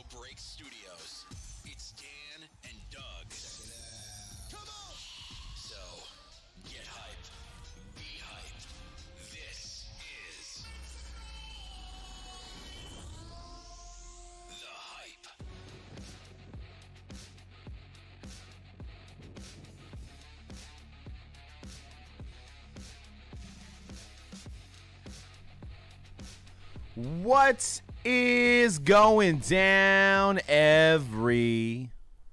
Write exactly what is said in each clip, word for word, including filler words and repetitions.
Break Studios. It's Dan and Doug. Come on! So, get hyped. Be hyped. This is The Hype. What is going down, everyone?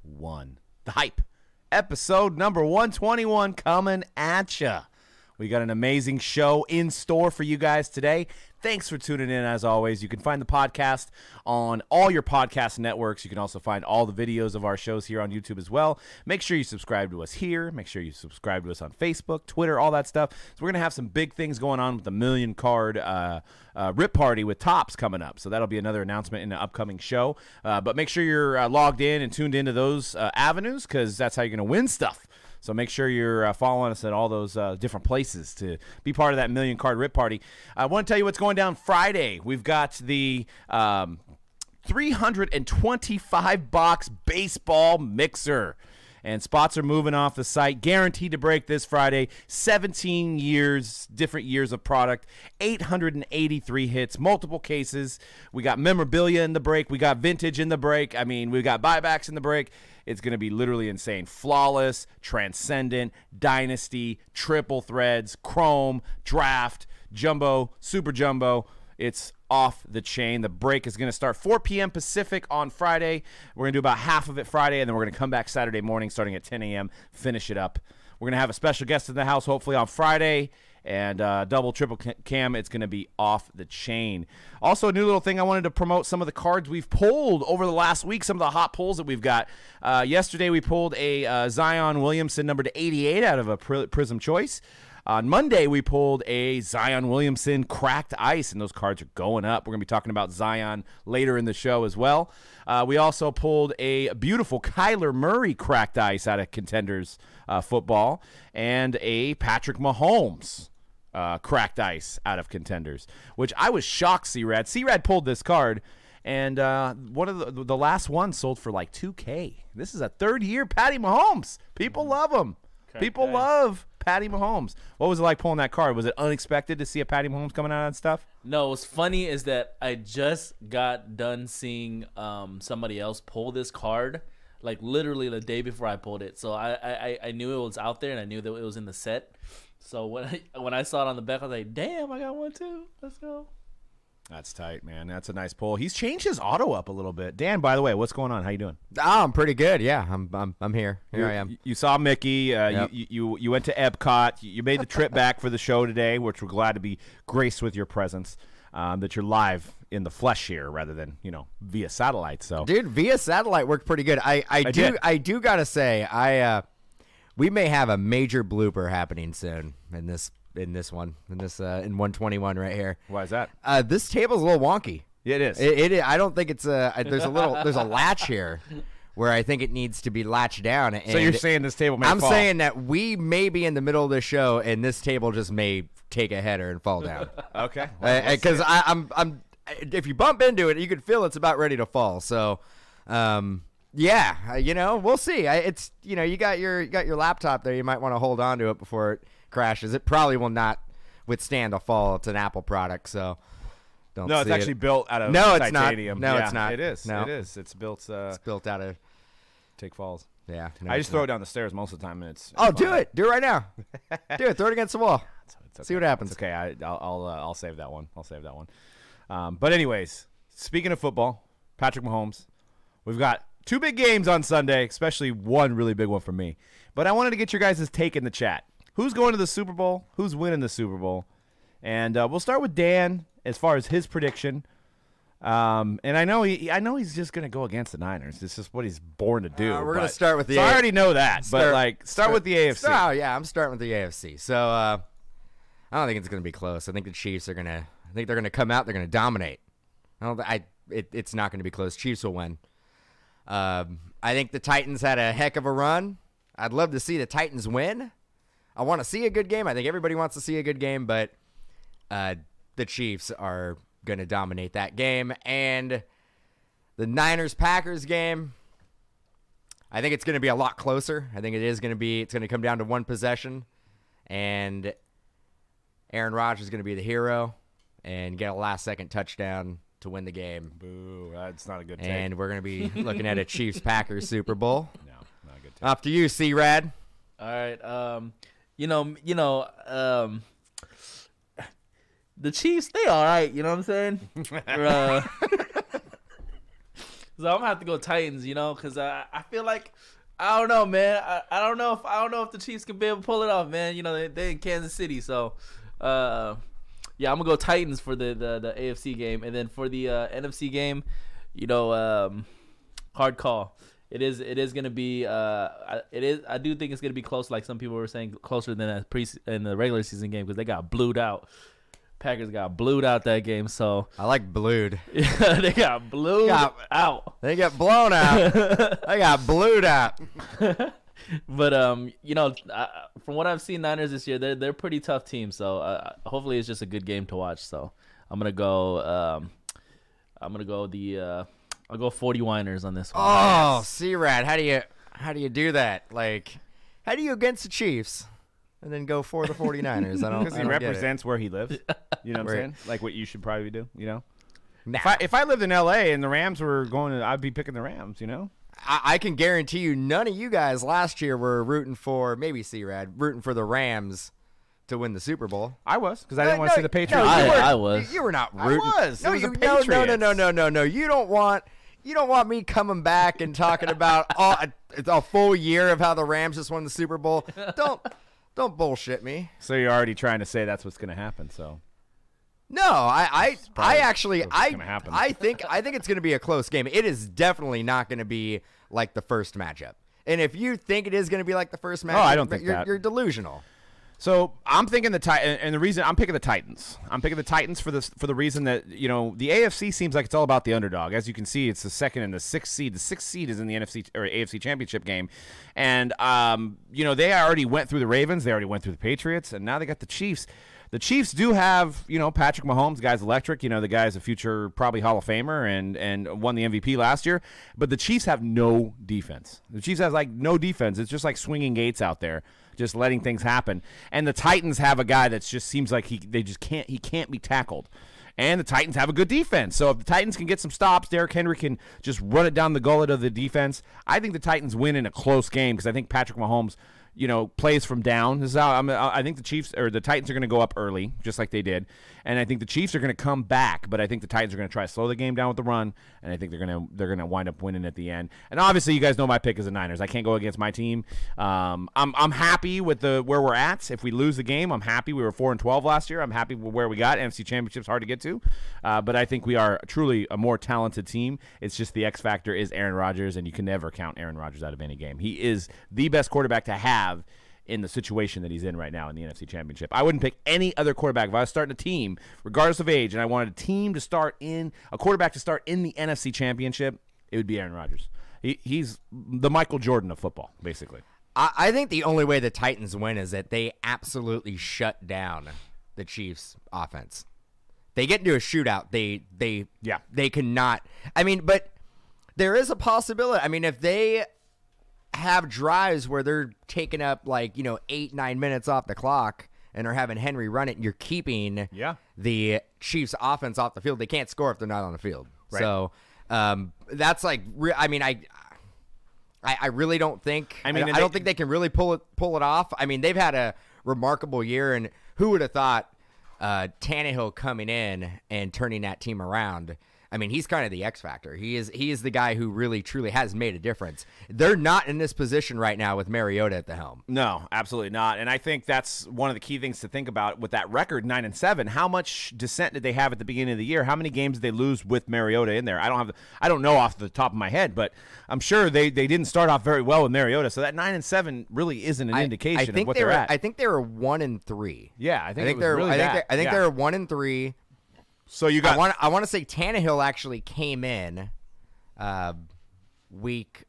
The Hype, episode number one twenty-one coming at ya. We got an amazing show in store for you guys today. Thanks for tuning in, as always. You can find the podcast on all your podcast networks. You can also find all the videos of our shows here on YouTube as well. Make sure you subscribe to us here. Make sure you subscribe to us on Facebook, Twitter, all that stuff. So we're going to have some big things going on with the Million Card uh, uh, Rip Party with Topps coming up. So that'll be another announcement in the upcoming show. Uh, but make sure you're uh, logged in and tuned into those uh, avenues, because that's how you're going to win stuff. So make sure you're uh, following us at all those uh, different places to be part of that Million Card Rip Party. I want to tell you what's going down Friday. We've got the um, three hundred twenty-five box baseball mixer. And spots are moving off the site. Guaranteed to break this Friday. seventeen years, different years of product. eight hundred eighty-three hits, multiple cases. We got memorabilia in the break. We got vintage in the break. I mean, we got buybacks in the break. It's going to be literally insane. Flawless, Transcendent, Dynasty, Triple Threads, Chrome, Draft, Jumbo, Super Jumbo. It's off the chain. The break is going to start four p.m. Pacific on Friday. We're going to do about half of it Friday, and then we're going to come back Saturday morning starting at ten a.m., finish it up. We're going to have a special guest in the house hopefully on Friday, and uh, double, triple cam. It's going to be off the chain. Also, a new little thing, I wanted to promote some of the cards we've pulled over the last week, some of the hot pulls that we've got. Uh, yesterday, we pulled a uh, Zion Williamson number to eighty-eight out of a Prism Choice. On Monday, we pulled a Zion Williamson cracked ice, and those cards are going up. We're going to be talking about Zion later in the show as well. Uh, we also pulled a beautiful Kyler Murray cracked ice out of Contenders uh, football, and a Patrick Mahomes uh, cracked ice out of Contenders, which I was shocked C-Rad. C-Rad pulled this card, and uh, one of the, the last ones sold for like two K. This is a third-year Patty Mahomes. People love him. People love Patty Mahomes. What was it like pulling that card? Was it unexpected to see a Patty Mahomes coming out of that stuff? No, what's funny is that I just got done seeing um, somebody else pull this card, like literally the day before I pulled it. So I, I, I knew it was out there, and I knew that it was in the set. So when I, when I saw it on the back, I was like, damn, I got one too. Let's go. That's tight, man. That's a nice pull. He's changed his auto up a little bit. Dan, by the way, what's going on? How you doing? Oh, I'm pretty good. Yeah, I'm I'm I'm here. Here you, I am. You saw Mickey. Uh, Yep. you, you you went to Epcot. You made the trip back for the show today, which we're glad to be graced with your presence. Um, that you're live in the flesh here rather than you know via satellite. So, Dude, via satellite worked pretty good. I, I, I do did. I do gotta say I uh, we may have a major blooper happening soon in this in this one in this uh, in one twenty-one right here. why is that? Uh, this table's a little wonky. Yeah, it is. It, it I don't think it's a there's a little there's a latch here where I think it needs to be latched down. And so you're saying this table may I'm fall. saying that we may be in the middle of the show and this table just may take a header and fall down. Okay. Well, let's Because see. I'm I'm if you bump into it, you can feel it's about ready to fall. So, um, yeah, uh, you know, we'll see. I, it's you know, you got your you got your laptop there. You might want to hold on to it before it crashes. It probably will not withstand a fall. It's an Apple product, so don't. No, it's see actually it. built out of No, it's not. titanium. No, Yeah, it's not. It is. No. It is. It's built. Uh, It's built out of take falls. yeah. no, I it's just throw not. it down the stairs most of the time, and it's. Oh, it's do fine. it. Do it right now. Do it. Throw it against the wall. It's, it's See okay. what happens. It's okay. I, I'll I'll, uh, I'll save that one. I'll save that one. Um, but anyways, speaking of football, Patrick Mahomes, we've got two big games on Sunday, especially one really big one for me. But I wanted to get your guys' take in the chat. Who's going to the Super Bowl? Who's winning the Super Bowl? And uh, we'll start with Dan as far as his prediction. Um, and I know he, I know he's just going to go against the Niners. It's just what he's born to do. Uh, we're gonna but- start with the So A- I already know that, but Start- like start, with the A F C. Oh yeah, I'm starting with the A F C. So uh, I don't think it's going to be close. I think the Chiefs are going to. I think they're going to come out. They're going to dominate. I don't. I. It, it's not going to be close. Chiefs will win. Um, I think the Titans had a heck of a run. I'd love to see the Titans win. I want to see a good game. I think everybody wants to see a good game, but uh, the Chiefs are going to dominate that game. And The Niners-Packers game, I think it's going to be a lot closer. I think it is going to be, it's going to come down to one possession. And Aaron Rodgers is going to be the hero and get a last-second touchdown to win the game. Boo, that's not a good take. And we're going to be looking at a Chiefs-Packers Super Bowl. No, not a good take. Off to you, C-Rad. All right. Um, you know, you know, um, the Chiefs, they all right. You know what I'm saying? uh, so I'm gonna have to go Titans. You know, because I I feel like I don't know, man. I, I don't know if I don't know if the Chiefs can be able to pull it off, man. You know, they they in Kansas City, so uh, yeah, I'm gonna go Titans for the the, the A F C game, and then for the uh, N F C game, you know, um, hard call. It is. It is going to be. Uh, it is. I do think it's going to be close, like some people were saying, closer than a pre in the regular season game because they got blued out. Packers got blued out that game, so I like blued. yeah, they got blued Got- out. They got blown out. They got blued out. But um, you know, I, from what I've seen, Niners this year, they're they're a pretty tough team. So uh, hopefully, it's just a good game to watch. So I'm gonna go. Um, I'm gonna go the. Uh, I'll go forty Winers on this one. Oh, C-Rad, how do you how do you do that? Like, how do you against the Chiefs and then go for the 49ers? I don't. Because I he don't get it. represents where he lives. You know what I'm Right. saying? Like what you should probably do, you know? Nah. If I, if I lived in L A and the Rams were going to, I'd be picking the Rams, you know? I, I can guarantee you, none of you guys last year were rooting for maybe C-Rad rooting for the Rams to win the Super Bowl. I was, because I didn't want to No, see the no, Patriots. you I- weren't- I was. You were not I rooting. was. It No, was the you, no, no, no, Patriots. no, no, no, no. You don't want. You don't want me coming back and talking about all, a, a full year of how the Rams just won the Super Bowl. Don't, don't bullshit me. So you're already trying to say that's what's going to happen, so. No, I, I, I probably actually, what's I, gonna happen. I think, I think it's going to be a close game. It is definitely not going to be like the first matchup. And if you think it is going to be like the first matchup, I don't think you're, that. you're delusional. So I'm thinking the Titan, and the reason I'm picking the Titans. I'm picking the Titans for this for the reason that you know the A F C seems like it's all about the underdog. As you can see, it's the second and the sixth seed. The sixth seed is in the N F C or A F C Championship game, and um, you know they already went through the Ravens, they already went through the Patriots, and now they got the Chiefs. The Chiefs do have, you know, Patrick Mahomes, the guy's electric. You know, the guy's a future probably Hall of Famer and and won the M V P last year. But the Chiefs have no defense. The Chiefs have like no defense. It's just like swinging gates out there, just letting things happen. And the Titans have a guy that just seems like he they just can't he can't be tackled. And the Titans have a good defense. So if the Titans can get some stops, Derrick Henry can just run it down the gullet of the defense. I think the Titans win in a close game because I think Patrick Mahomes, you know, plays from down. This is how I'm, I think the Chiefs or the Titans are going to go up early, just like they did, and I think the Chiefs are going to come back. But I think the Titans are going to try to slow the game down with the run, and I think they're going to they're going to wind up winning at the end. And obviously, you guys know my pick is the Niners. I can't go against my team. Um, I'm I'm happy with the where we're at. If we lose the game, I'm happy. We were four and twelve last year. I'm happy with where we got. N F C Championship's hard to get to, uh, but I think we are truly a more talented team. It's just the X factor is Aaron Rodgers, and you can never count Aaron Rodgers out of any game. He is the best quarterback to have in the situation that he's in right now in the N F C Championship. I wouldn't pick any other quarterback. If I was starting a team, regardless of age, and I wanted a team to start in, a quarterback to start in the N F C Championship, it would be Aaron Rodgers. He, he's the Michael Jordan of football, basically. I, I think the only way the Titans win is that they absolutely shut down the Chiefs' offense. They get into a shootout. They they Yeah. they cannot. I mean, but there is a possibility. I mean, if they have drives where they're taking up like, you know, eight, nine minutes off the clock and are having Henry run it, and you're keeping Yeah. the Chiefs offense off the field. They can't score if they're not on the field. Right. So um, that's like, re- I mean, I, I, I really don't think, I I mean, mean, I, and don't they- think they can really pull it, pull it off. I mean, they've had a remarkable year, and who would have thought uh, Tannehill coming in and turning that team around? I mean, he's kind of the X factor. He is he is the guy who really, truly has made a difference. They're not in this position right now with Mariota at the helm. No, absolutely not. And I think that's one of the key things to think about with that record, nine and seven. How much descent did they have at the beginning of the year? How many games did they lose with Mariota in there? I don't have, the, I don't know off the top of my head, but I'm sure they, they didn't start off very well with Mariota. So that nine and seven really isn't an I- indication I think of what they they're were, at. I think they were one and three. yeah, I think, I think it was they're really I think bad. they I think Yeah. they're one and three. So you I got want I want to say Tannehill actually came in uh, week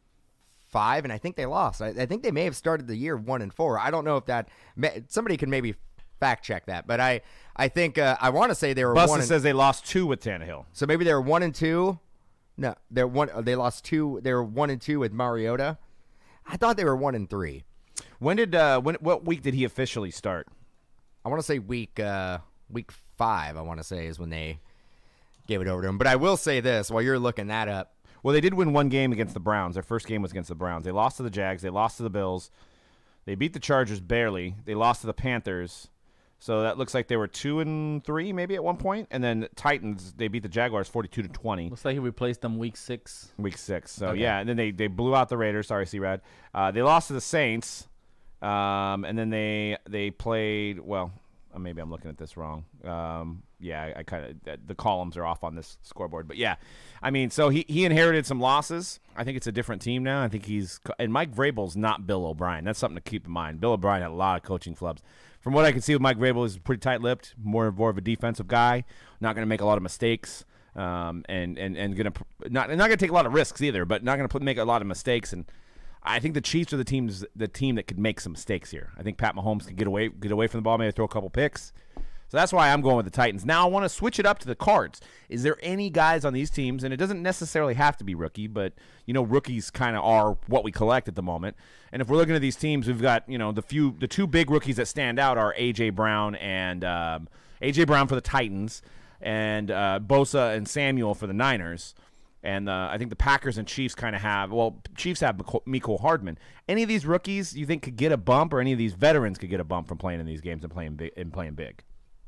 five, and I think they lost. I, I think they may have started the year one and four. I don't know if that may, somebody can maybe fact check that, but I I think uh, I want to say they were Busta one. And, says they lost two with Tannehill. so maybe they were one and two. No, they're one. They lost two. They were one and two with Mariota. I thought they were one and three. When did uh when what week did he officially start? I want to say week uh week five. I want to say is when they gave it over to him. But I will say this while you're looking that up. Well, they did win one game against the Browns. Their first game was against the Browns. They lost to the Jags. They lost to the Bills. They beat the Chargers barely. They lost to the Panthers. So that looks like they were two and three maybe at one point. And then Titans, they beat the Jaguars forty-two to twenty. Looks like he replaced them week six. Week six. So, Okay. yeah, and then they, they blew out the Raiders. Sorry, C-Rad. Uh, they lost to the Saints. Um, and then they they played, well, uh, maybe I'm looking at this wrong. Um, yeah, I, I kind of, the columns are off on this scoreboard. But, yeah, I mean, so he, he inherited some losses. I think it's a different team now. I think he's, and Mike Vrabel's not Bill O'Brien. That's something to keep in mind. Bill O'Brien had a lot of coaching flubs. From what I can see with Mike Vrabel, he's pretty tight-lipped, more, more of a defensive guy, not going to make a lot of mistakes. Um, and and and gonna not not gonna take a lot of risks either, but not gonna put, make a lot of mistakes. And I think the Chiefs are the teams the team that could make some mistakes here. I think Pat Mahomes can get away get away from the ball, maybe throw a couple picks. So that's why I'm going with the Titans. Now I want to switch it up to the Cards. Is there any guys on these teams, and it doesn't necessarily have to be rookie, but you know rookies kind of are what we collect at the moment. And if we're looking at these teams, we've got you know the few the two big rookies that stand out are A J Brown and um, A J Brown for the Titans. And uh, Bosa and Samuel for the Niners. And uh, I think the Packers and Chiefs kind of have, well, Chiefs have Mecole Hardman. Any of these rookies you think could get a bump, or any of these veterans could get a bump from playing in these games and playing big? And playing big?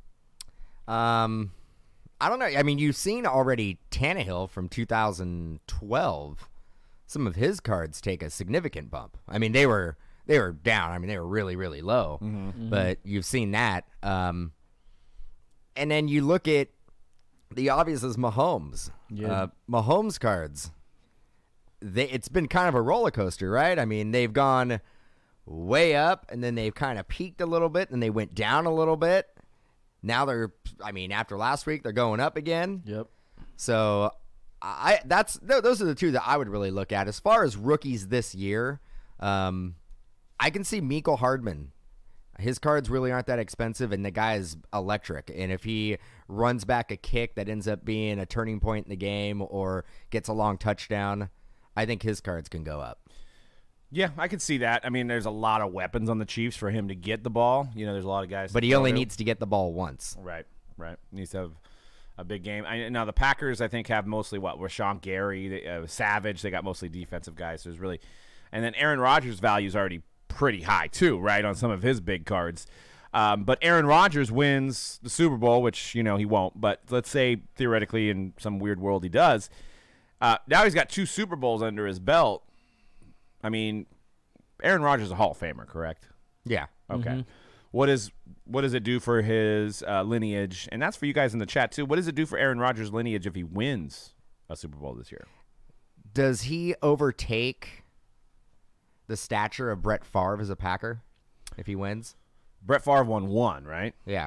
Um, I don't know. I mean, you've seen already Tannehill from two thousand twelve. Some of his cards take a significant bump. I mean, they were they were down. I mean, they were really really low. Mm-hmm. Mm-hmm. But you've seen that. Um, and then you look at the obvious is Mahomes. Yeah. Uh, Mahomes cards. They it's been kind of a roller coaster, right? I mean, they've gone way up, and then they've kind of peaked a little bit, and they went down a little bit. Now they're, I mean, after last week, they're going up again. Yep. So, I that's th- those are the two that I would really look at as far as rookies this year. Um, I can see Mecole Hardman. His cards really aren't that expensive, and the guy is electric. And if he runs back a kick that ends up being a turning point in the game or gets a long touchdown, I think his cards can go up. Yeah, I can see that. I mean, there's a lot of weapons on the Chiefs for him to get the ball. You know, there's a lot of guys. But to he only throw to. needs to get the ball once. Right, right. He needs to have a big game. I, now, the Packers, I think, have mostly what? Rashawn Gary, they, uh, Savage. They got mostly defensive guys. So there's really – and then Aaron Rodgers' value is already pretty high too, right, on some of his big cards. Um, but Aaron Rodgers wins the Super Bowl, which, you know, he won't. But let's say theoretically in some weird world he does. Uh, now he's got two Super Bowls under his belt. I mean, Aaron Rodgers is a Hall of Famer, correct? Yeah. Okay. Mm-hmm. What is what does it do for his uh, lineage? And that's for you guys in the chat too. What does it do for Aaron Rodgers' lineage if he wins a Super Bowl this year? Does he overtake the stature of Brett Favre as a Packer if he wins? Brett Favre won one, right? Yeah.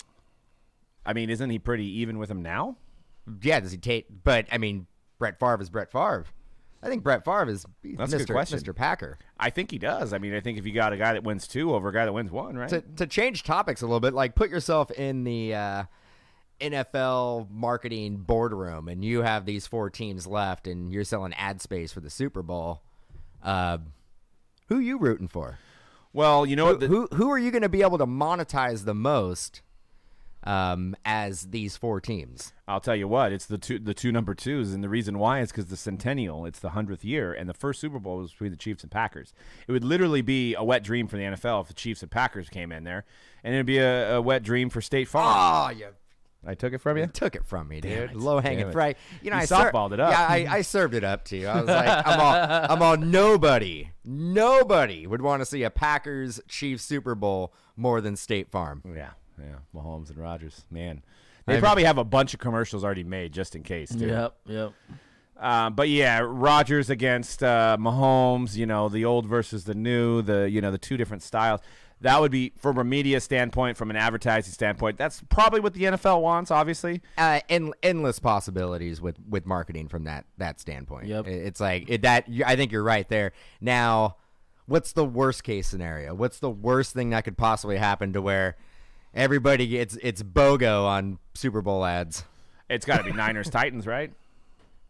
I mean, isn't he pretty even with him now? Yeah, does he take – but, I mean, Brett Favre is Brett Favre. I think Brett Favre is That's a good Mister question. Mister Packer. I think he does. I mean, I think if you got a guy that wins two over a guy that wins one, right? To, to change topics a little bit, like put yourself in the uh, N F L marketing boardroom, and you have these four teams left, and you're selling ad space for the Super Bowl. Uh, who you rooting for? Well, you know Who what? The, who, who are you going to be able to monetize the most um, as these four teams? I'll tell you what. It's the two the two number twos, and the reason why is because the centennial. It's the hundredth year, and the first Super Bowl was between the Chiefs and Packers. It would literally be a wet dream for the N F L if the Chiefs and Packers came in there, and it'd be a, a wet dream for State Farm. Oh, you I took it from you. took it from me, dude. Damn it. Low Damn hanging it. fruit. You know, You I ser- softballed it up. Yeah, I, I served it up to you. I was like, I'm all, I'm all. Nobody, nobody would want to see a Packers Chiefs Super Bowl more than State Farm. Yeah, yeah. Mahomes and Rodgers, man. They I've- probably have a bunch of commercials already made just in case, too. Yep. Yep. Uh, but yeah, Rodgers against uh, Mahomes. You know, the old versus the new. The you know the two different styles. That would be from a media standpoint, from an advertising standpoint. That's probably what the N F L wants, obviously. Uh, en- endless possibilities with, with marketing from that that standpoint. Yep. It- It's like it, that. I think you're right there. Now, what's the worst case scenario? What's the worst thing that could possibly happen to where everybody gets it's BOGO on Super Bowl ads? It's got to be Niners Titans, right?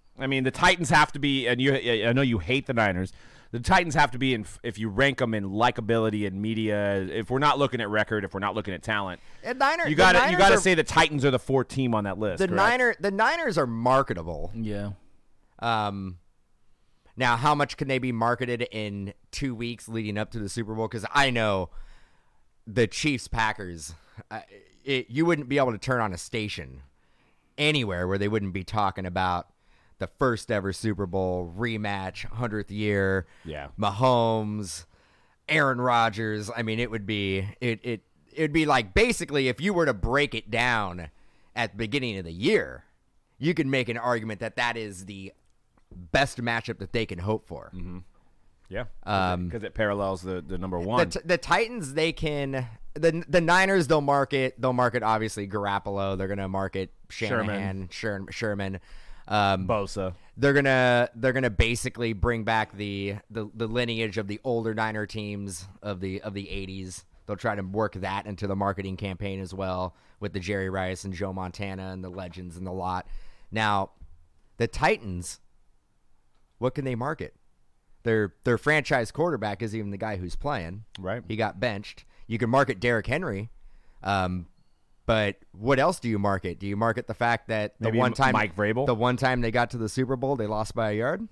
I mean, the Titans have to be, and you. I know you hate the Niners. The Titans have to be in, if you rank them in likability and media. If we're not looking at record, if we're not looking at talent, And Niner, you got the to you Niners got to are- say the Titans are the fourth team on that list. the correct? Niner the Niners are marketable. Yeah. Um, now, how much can they be marketed in two weeks leading up to the Super Bowl? Because I know the Chiefs Packers, uh, it, you wouldn't be able to turn on a station anywhere where they wouldn't be talking about the first ever Super Bowl rematch, hundredth year. Yeah. Mahomes, Aaron Rodgers. I mean, it would be it it it would be like basically if you were to break it down at the beginning of the year, you could make an argument that that is the best matchup that they can hope for. Yeah, Um, because it parallels the, the number The, one. t- the Titans, they can the the Niners. They'll market. They'll market obviously Garoppolo. They're gonna market Shanahan, Sherman. Sherman. Um, Bosa. they're gonna they're gonna basically bring back the, the the lineage of the older Niner teams of the of the eighties. They'll try to work that into the marketing campaign as well with the Jerry Rice and Joe Montana and the legends and the lot. Now, the Titans, what can they market? Their their franchise quarterback is even the guy who's playing. Right. He got benched. You can market Derrick Henry. Um, but what else do you market? Do you market the fact that the Maybe one time Mike Vrabel? the one time they got to the Super Bowl, they lost by a yard?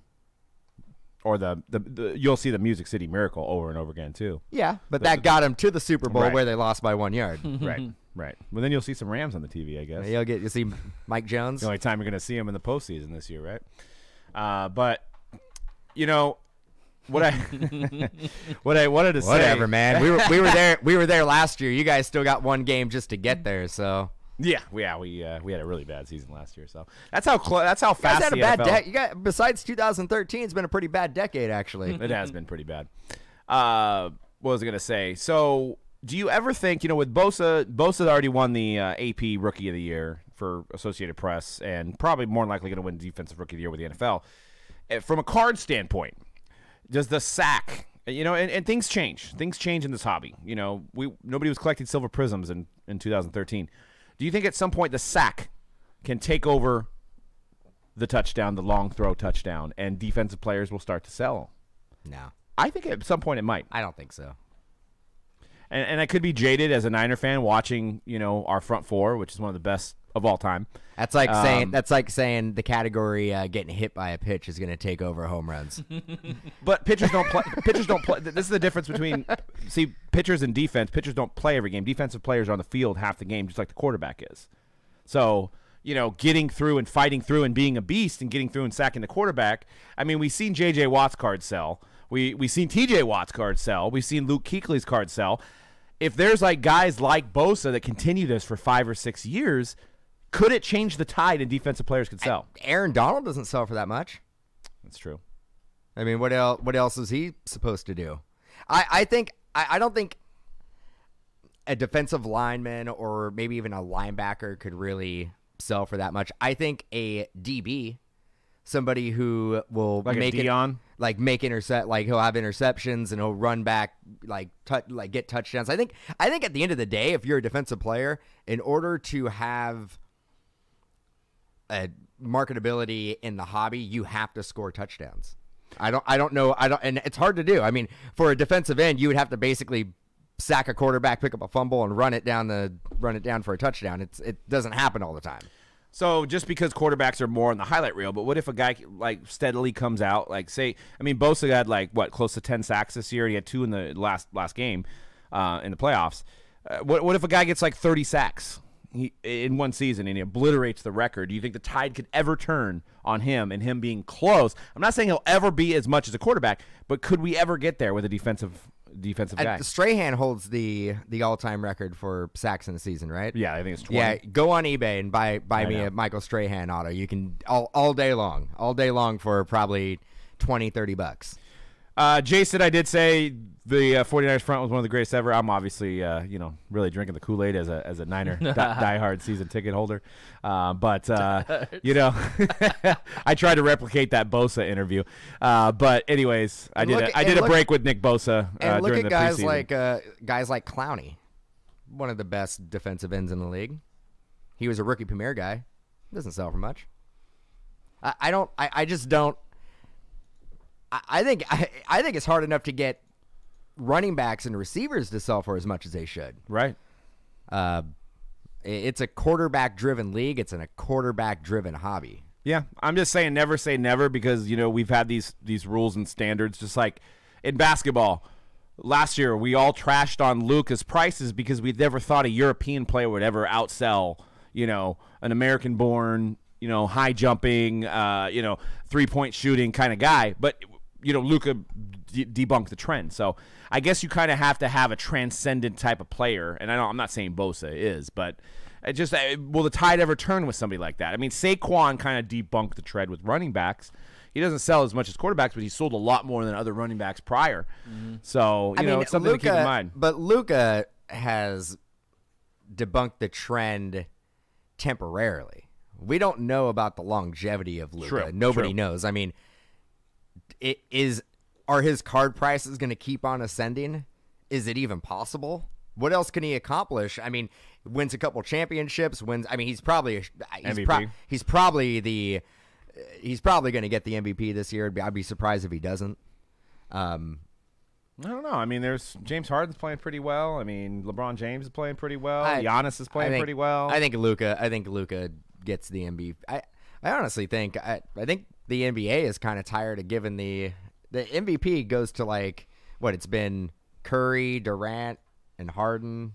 Or the, the, the you'll see the Music City Miracle over and over again too. Yeah, but that got them to the Super Bowl Right. where they lost by one yard. Right, right. Well, then you'll see some Rams on the T V, I guess. You'll get you see Mike Jones. The only time you're going to see him in the postseason this year, right? Uh, but you know what I what I wanted to say. Whatever, man. We were we were there we were there last year. You guys still got one game just to get there, so Yeah, yeah, we uh, we had a really bad season last year, so that's how clo- that's how you guys fast had a the bad N F L. decade. You got besides two thousand thirteen, it's been a pretty bad decade actually. It has been pretty bad. Uh, what was I gonna say? So, do you ever think, you know, with Bosa, Bosa already won the uh, A P Rookie of the Year for Associated Press, and probably more than likely going to win Defensive Rookie of the Year with the N F L. Uh, From a card standpoint, does the sack, you know, and, and things change. Things change in this hobby. You know, we nobody was collecting silver prisms in, in two thousand thirteen. Do you think at some point the sack can take over the touchdown, the long throw touchdown, and defensive players will start to sell? No, I think at some point it might. I don't think so. And, and I could be jaded as a Niner fan watching, you know, our front four, which is one of the best of all time. That's like saying Um, that's like saying the category uh, getting hit by a pitch is going to take over home runs. But pitchers don't play. pitchers don't play. This is the difference between see pitchers and defense. Pitchers don't play every game. Defensive players are on the field half the game, just like the quarterback is. So, you know, getting through and fighting through and being a beast and getting through and sacking the quarterback. I mean, we've seen J J Watt's card sell. We we've seen T J Watt's card sell. We've seen Luke Kuechly's card sell. If there's like guys like Bosa that continue this for five or six years, could it change the tide and defensive players could sell? Aaron Donald doesn't sell for that much. That's true. I mean, what else? What else is he supposed to do? I, I think I, I don't think a defensive lineman or maybe even a linebacker could really sell for that much. I think a D B, somebody who will Like a make it, Dion? like make intercept, like he'll have interceptions and he'll run back, like tou- like get touchdowns. I think I think at the end of the day, if you're a defensive player, in order to have a marketability in the hobby, you have to score touchdowns. I don't I don't know I don't and it's hard to do. I mean, for a defensive end, you would have to basically sack a quarterback, pick up a fumble, and run it down the run it down for a touchdown. It's it doesn't happen all the time. So just because quarterbacks are more on the highlight reel, but what if a guy like steadily comes out, like say, I mean, Bosa had like what close to ten sacks this year. He had two in the last last game uh, in the playoffs. Uh, what what if a guy gets like thirty sacks he, in one season and he obliterates the record? Do you think the tide could ever turn on him and him being close? I'm not saying he'll ever be as much as a quarterback, but could we ever get there with a defensive defensive guy? And Strahan holds the the all time record for sacks in a season, right? Yeah, I think it's twenty. Yeah, go on eBay and buy buy I me know. a Michael Strahan auto. You can all all day long, all day long for probably twenty, thirty bucks. Uh, Jason, I did say the uh, 49ers front was one of the greatest ever. I'm obviously, uh, you know, really drinking the Kool-Aid as a as a Niner di- diehard season ticket holder. Uh, but, uh, you know, I tried to replicate that Bosa interview. Uh, but anyways, I And did look a, at- I and did a look- break with Nick Bosa uh, And look during at the guys preseason. like uh, guys like Clowney, one of the best defensive ends in the league. He was a rookie premier guy. Doesn't sell for much. I, I don't. I, I just don't. I, I think. I, I think it's hard enough to get running backs and receivers to sell for as much as they should. Right. Uh, it- it's a quarterback-driven league. It's in a quarterback-driven hobby. Yeah, I'm just saying never say never because, you know, we've had these these rules and standards just like in basketball. Last year, we all trashed on Luka's prices because we'd never thought a European player would ever outsell, you know, an American-born, you know, high-jumping, uh, you know, three-point shooting kind of guy. But, you know, Luka de- debunked the trend. So I guess you kind of have to have a transcendent type of player. And I don't, I'm not saying Bosa is, but it just uh, will the tide ever turn with somebody like that? I mean, Saquon kind of debunked the trend with running backs. He doesn't sell as much as quarterbacks, but he sold a lot more than other running backs prior. Mm-hmm. So, you I know, mean, it's something Luka, to keep in mind. But Luka has debunked the trend temporarily. We don't know about the longevity of Luka. True, Nobody true. knows. I mean, it is are his card prices going to keep on ascending? Is it even possible? What else can he accomplish? I mean, wins a couple championships. Wins. I mean, he's probably he's, M V P. pro- he's probably the he's probably going to get the M V P this year. I'd be surprised if he doesn't. Um, I don't know. I mean, there's James Harden's playing pretty well. I mean, LeBron James is playing pretty well. I- Giannis is playing I think- pretty well. I think Luka. I think Luka gets the M V P. I I honestly think I I think the N B A is kind of tired of giving the the M V P goes to like what it's been Curry, Durant, and Harden.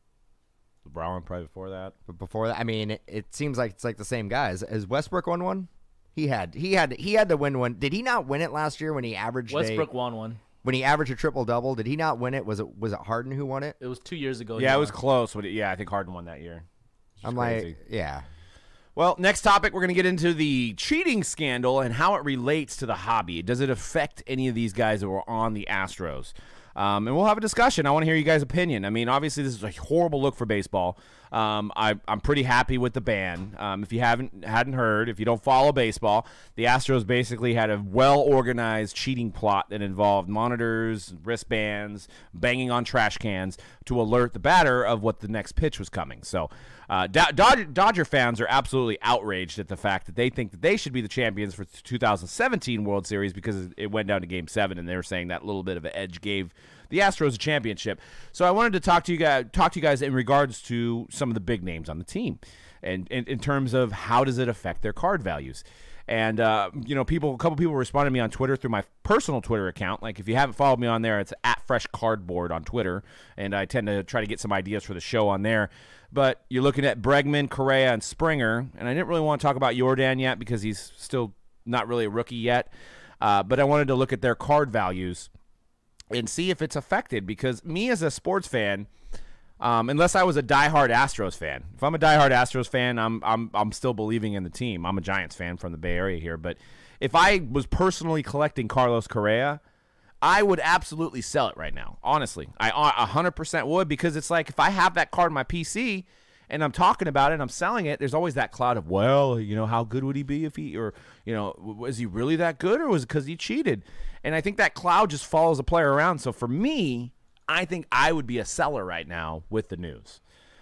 LeBron probably before that. But before that, I mean, it, it seems like it's like the same guys. Has Westbrook won one? He had he had he had to win one. Did he not win it last year when he averaged Westbrook a, won one. when he averaged a triple double? Did he not win it? Was it was it Harden who won it? It was two years ago. Yeah, he it was won. close. But it, yeah, I think Harden won that year. It's just I'm crazy. like, yeah. Well, next topic, we're going to get into the cheating scandal and how it relates to the hobby. Does it affect any of these guys that were on the Astros? Um, and we'll have a discussion. I want to hear you guys' opinion. I mean, obviously, this is a horrible look for baseball. Um, I, I'm pretty happy with the ban. Um, if you haven't hadn't heard, if you don't follow baseball, the Astros basically had a well-organized cheating plot that involved monitors, wristbands, banging on trash cans to alert the batter of what the next pitch was coming. So uh, Do- Dodger, Dodger fans are absolutely outraged at the fact that they think that they should be the champions for the two thousand seventeen World Series because it went down to Game seven, and they were saying that little bit of an edge gave the Astros a championship. So I wanted to talk to you guys, talk to you guys in regards to some of the big names on the team, and in, in terms of how does it affect their card values. And uh, you know, people, a couple people responded to me on Twitter through my personal Twitter account. Like, if you haven't followed me on there, it's at Fresh Cardboard on Twitter, and I tend to try to get some ideas for the show on there. But you're looking at Bregman, Correa, and Springer, and I didn't really want to talk about Jordan yet because he's still not really a rookie yet. Uh, but I wanted to look at their card values and see if it's affected, because me as a sports fan, um, unless I was a diehard Astros fan, if I'm a diehard Astros fan, I'm I'm I'm still believing in the team. I'm a Giants fan from the Bay Area here, but if I was personally collecting Carlos Correa, I would absolutely sell it right now. Honestly, I one hundred percent would, because it's like if I have that card in my P C and I'm talking about it and I'm selling it, there's always that cloud of, well, you know, how good would he be if he, or, you know, was he really that good, or was it because he cheated? And I think that cloud just follows a player around. So for me, I think I would be a seller right now with the news.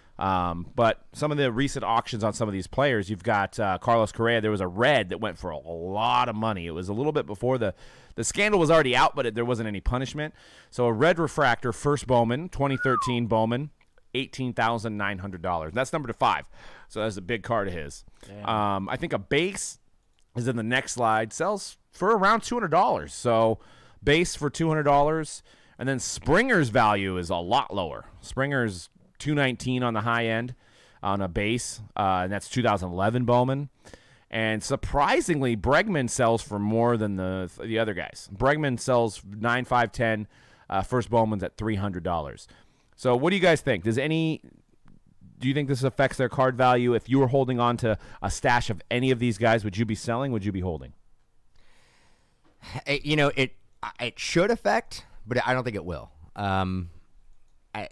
Um, but some of the recent auctions on some of these players, you've got uh, Carlos Correa. There was a red that went for a lot of money. It was a little bit before the, the scandal was already out, but it, there wasn't any punishment. So a red refractor, first Bowman, twenty thirteen Bowman, eighteen thousand nine hundred dollars. That's number to five. So that's a big card of his. Um, I think a base is in the next slide, sells for around two hundred dollars. So base for two hundred dollars. And then Springer's value is a lot lower. Springer's two nineteen on the high end on a base, uh, and that's two thousand eleven Bowman. And surprisingly, Bregman sells for more than the the other guys. Bregman sells nine five ten. Uh, first Bowman's at three hundred dollars. So what do you guys think? Does any do you think this affects their card value? If you were holding on to a stash of any of these guys, would you be selling? Would you be holding? It, you know, it it should affect, but I don't think it will. Um, I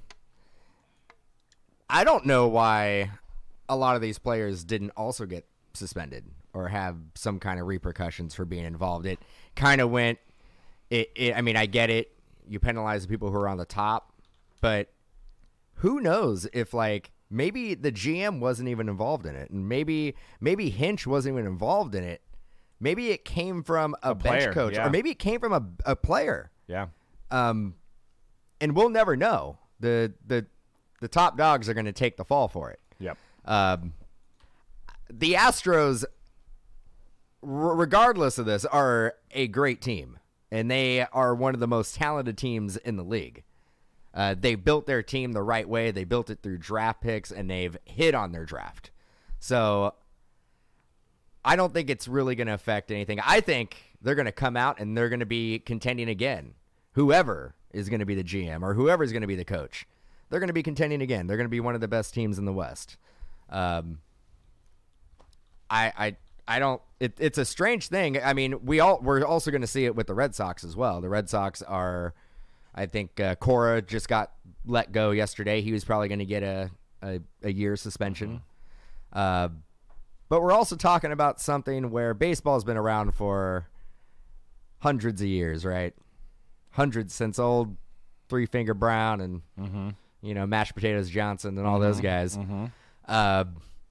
I don't know why a lot of these players didn't also get suspended or have some kind of repercussions for being involved. It kind of went. It, it. I mean, I get it. You penalize the people who are on the top, but who knows if, like, maybe the G M wasn't even involved in it, and maybe maybe Hinch wasn't even involved in it. Maybe it came from a, A bench player, coach, yeah. or maybe it came from a, a player. Yeah. Um, and we'll never know. The the the top dogs are going to take the fall for it. Yep. Um, the Astros, r- regardless of this, are a great team, and they are one of the most talented teams in the league. Uh, they built their team the right way. They built it through draft picks, and they've hit on their draft. So I don't think it's really going to affect anything. I think they're going to come out and they're going to be contending again. Whoever is going to be the G M or whoever is going to be the coach, they're going to be contending again. They're going to be one of the best teams in the West. Um, I, I, I don't. It, it's a strange thing. I mean, we all we're also going to see it with the Red Sox as well. The Red Sox are, I think, uh, Cora just got let go yesterday. He was probably going to get a a, a year suspension. Uh, but we're also talking about something where baseball's been around for hundreds of years, right? Hundreds since old Three Finger Brown and Mm-hmm. you know Mashed Potatoes Johnson and all those guys. Mm-hmm. Uh,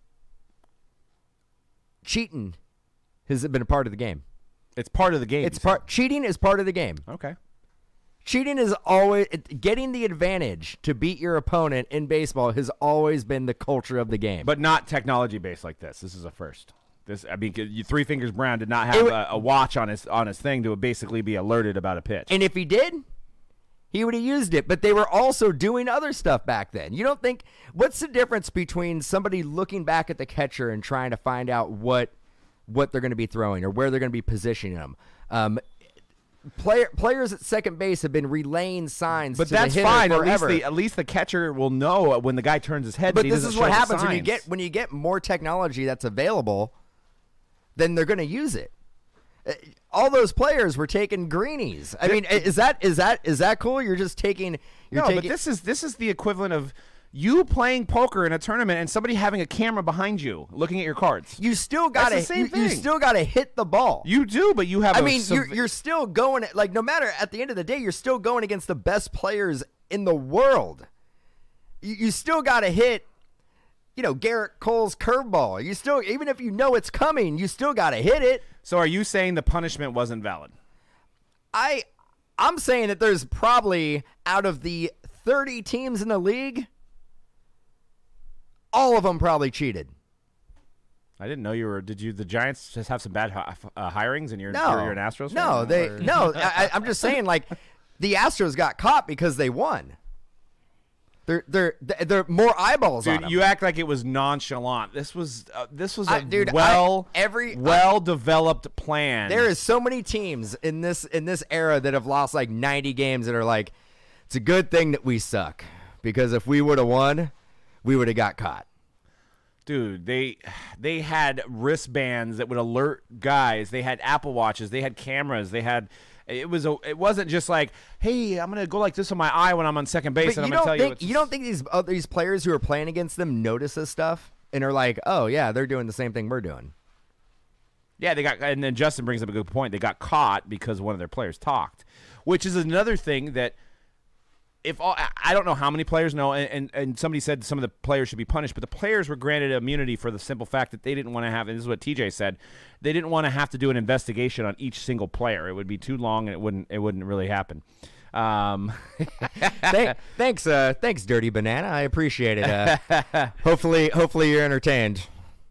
cheating has been a part of the game. It's part of the game. It's you part. Cheating is part of the game. said. Okay. Cheating is always it, getting the advantage to beat your opponent in baseball has always been the culture of the game. But not technology based like this. This is a first. This, I mean, you, Three Fingers Brown did not have It wa- a, a watch on his on his thing to basically be alerted about a pitch. And if he did, he would have used it. But they were also doing other stuff back then. You don't think what's the difference between somebody looking back at the catcher and trying to find out what what they're going to be throwing or where they're going to be positioning them? Um, player players at second base have been relaying signs, But to that's the hitter fine. At least forever. the at least the catcher will know when the guy turns his head. But that he this doesn't is what show the happens when you signs. get when you get more technology that's available. Then they're going to use it. Uh, All those players were taking greenies. I mean, is that is that is that cool? You're just taking. You're No, taking, but this is this is the equivalent of you playing poker in a tournament and somebody having a camera behind you looking at your cards. You still got to. the same You, you thing. still got to hit the ball. You do, but you have. I a mean, sev- you're you're still going like no matter at the end of the day, you're still going against the best players in the world. You, you still got to hit. You know, Garrett Cole's curveball. You still, even if you know it's coming, you still got to hit it. So are you saying the punishment wasn't valid? I, I'm saying that there's probably out of the thirty teams in the league, all of them probably cheated. I didn't know you were. Did you? The Giants just have some bad hi- uh, hirings, and you're No, you're an Astros fan? no, they Or- no. I, I'm just saying, like the Astros got caught because they won. They're they're they're more eyeballs on Dude, them. you act like it was nonchalant. This was uh, this was a I- dude, I- well every- well developed plan. There is so many teams in this in this era that have lost like ninety games that are like, it's a good thing that we suck because if we would have won, we would have got caught. Dude, they they had wristbands that would alert guys. They had Apple Watches. They had cameras. They had. It was a. It wasn't just like, hey, I'm gonna go like this on my eye when I'm on second base, But and you I'm gonna don't tell think you. you don't think these uh, these players who are playing against them notice this stuff and are like, oh yeah, they're doing the same thing we're doing. Yeah, they got. And then Justin brings up a good point. They got caught because one of their players talked, which is another thing that. If all, I- I don't know how many players know, and, and, and somebody said some of the players should be punished, but the players were granted immunity for the simple fact that they didn't want to have, and this is what T J said, they didn't want to have to do an investigation on each single player. It would be too long, and it wouldn't it wouldn't really happen. Um, Thank, thanks, uh, thanks, Dirty Banana. I appreciate it. Uh, hopefully, hopefully you're entertained.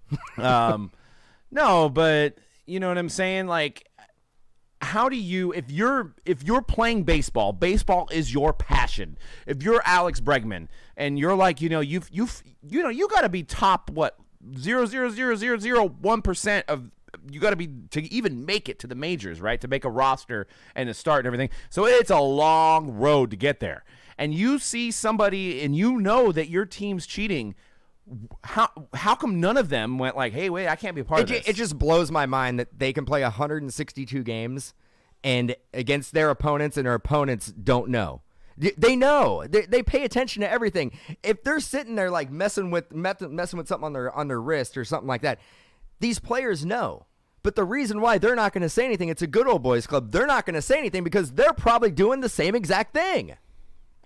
um, no, but you know what I'm saying? Like, how do you if you're if you're playing baseball, baseball is your passion. If you're Alex Bregman and you're like, you know, you've you've you know, you got to be top what zero zero zero zero zero one percent of you got to be to even make it to the majors, right? To make a roster and to start and everything. So it's a long road to get there. And you see somebody and you know that your team's cheating. How how come none of them went like, hey, wait, I can't be a part It, of ju- this? it just blows my mind that they can play one hundred sixty-two games and against their opponents, and their opponents don't know. D- They know. They, they pay attention to everything. If they're sitting there like messing with meth- messing with something on their on their wrist or something like that, these players know. But the reason why they're not going to say anything, it's a good old boys club. They're not going to say anything because they're probably doing the same exact thing.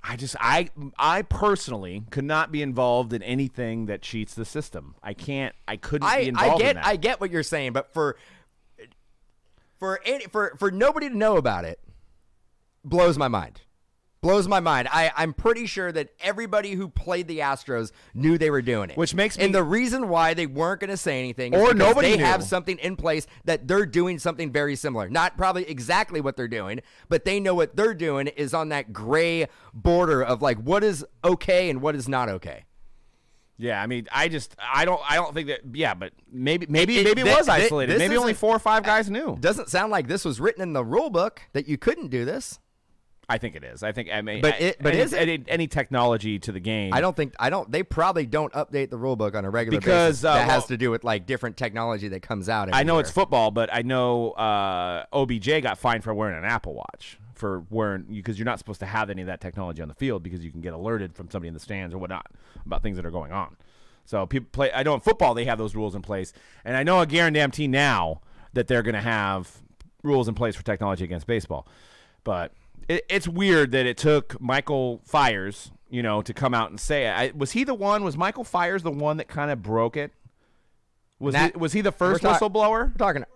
I just I I personally could not be involved in anything that cheats the system. I can't. I couldn't I, be involved I get in that. I get what you're saying, but for for any, for for nobody to know about it blows my mind. Blows my mind. I, I'm pretty sure that everybody who played the Astros knew they were doing it. Which makes me- And the reason why they weren't going to say anything is Or because nobody they knew. have something in place that they're doing something very similar. Not probably exactly what they're doing, but they know what they're doing is on that gray border of like what is okay and what is not okay. Yeah, I mean, I just I don't I don't think that. Yeah, but maybe maybe It- maybe it thi- was thi- isolated. this Maybe only isn't- four or five guys knew. Doesn't sound like this was written in the rule book that you couldn't do this. I think it is. I think I mean, But it- but any, is it? any, any technology to the game? I don't think I don't. They probably don't update the rule book on a regular Because, basis. uh, that well- has to do with like different technology that comes out. I know it's everywhere. football, but I know uh, O B J got fined for wearing an Apple Watch for wearing because you're not supposed to have any of that technology on the field because you can get alerted from somebody in the stands or whatnot about things that are going on. So people play. I know in football they have those rules in place, and I know a guarantee now that they're going to have rules in place for technology against baseball. But it, it's weird that it took Michael Fires, you know, to come out and say it. I, was he the one? Was Michael Fires the one that kind of broke it? Was That- he, was he the first we're talk- whistleblower? We're talking.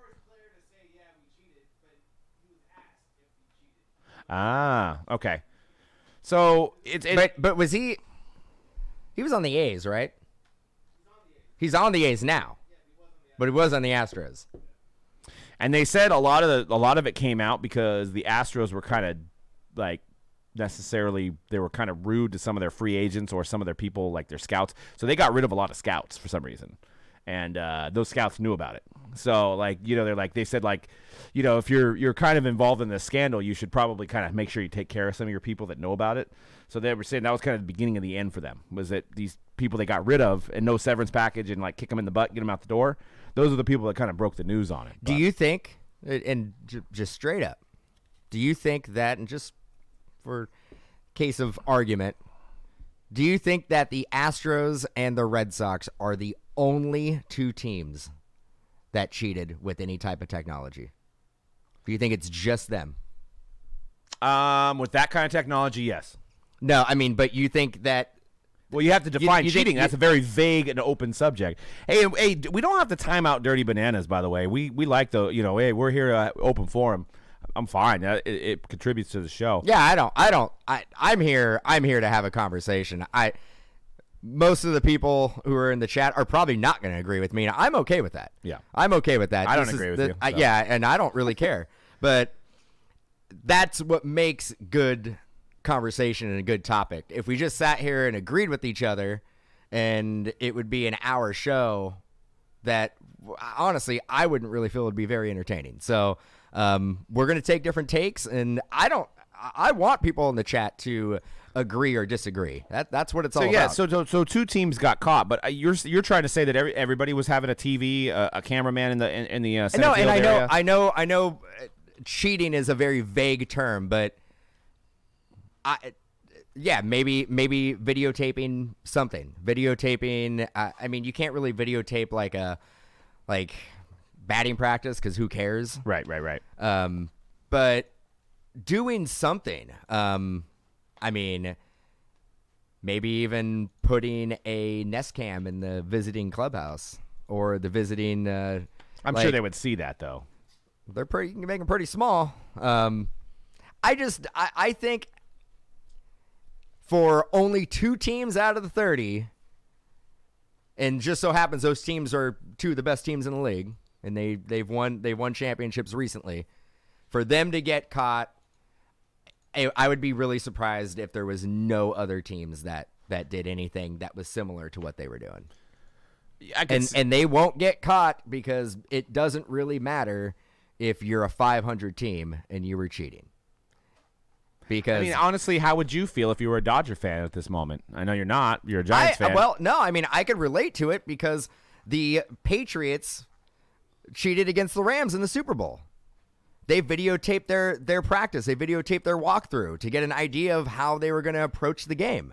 Ah, okay. So it's it, But but was he? He was on the A's, right? He's on the A's now, but he was on the Astros. and they said a lot of the, a lot of it came out because the Astros were kind of like necessarily they were kind of rude to some of their free agents or some of their people like their scouts. So they got rid of a lot of scouts for some reason. And uh, those scouts knew about it. So, like, you know, they're like, they said, like, you know, if you're you're kind of involved in this scandal, you should probably kind of make sure you take care of some of your people that know about it. So they were saying that was kind of the beginning of the end for them, was that these people they got rid of and no severance package and, like, kick them in the butt, get them out the door. Those are the people that kind of broke the news on it. Do But- you think, and j- just straight up, do you think that, and just for case of argument, do you think that the Astros and the Red Sox are the only two teams that cheated with any type of technology? Do you think it's just them? Um, with that kind of technology, yes. No, I mean, but you think that Well, you have to define you think- cheating. That's you- a very vague and open subject. Hey, hey, d- we don't have to time out Dirty Bananas, by the way. We we like the, you know, hey, we're here uh, open forum. I'm fine. Uh, It, it contributes to the show. Yeah, I don't. I don't. I. I'm here. I'm here to have a conversation. I. Most of the people who are in the chat are probably not going to agree with me. And I'm okay with that. Yeah. I'm okay with that. I don't This is agree with the- you, I- so. yeah, and I don't really care. But that's what makes good conversation and a good topic. If we just sat here and agreed with each other, and it would be an hour show that honestly I wouldn't really feel would be very entertaining. So um, we're going to take different takes, and I don't. I want people in the chat to agree or disagree. That that's what it's So all yeah, about. so, so so two teams got caught, but uh, you're you're trying to say that every, everybody was having a T V, uh, a cameraman in the in, in the uh, center no, and field I know, area? I know, I know. uh, Cheating is a very vague term, but I, yeah, maybe maybe videotaping something. Videotaping. Uh, I mean, you can't really videotape like a like batting practice because who cares? Right, right, right. Um, but doing something. Um, I mean, maybe even putting a Nest Cam in the visiting clubhouse or the visiting. Uh, I'm like- sure they would see that though. They're pretty. You can make them pretty small. Um, I just. I, I think for only two teams out of the thirty, and just so happens those teams are two of the best teams in the league, and they they've won they've won championships recently. For them to get caught, I, I would be really surprised if there was no other teams that that did anything that was similar to what they were doing. I could And s- and they won't get caught because it doesn't really matter if you're a five hundred team and you were cheating. Because I mean, honestly, how would you feel if you were a Dodger fan at this moment? I know you're not. You're a I, Giants fan. well, no, I mean, I could relate to it because the Patriots cheated against the Rams in the Super Bowl. They videotaped their, their practice. They videotaped their walkthrough to get an idea of how they were going to approach the game.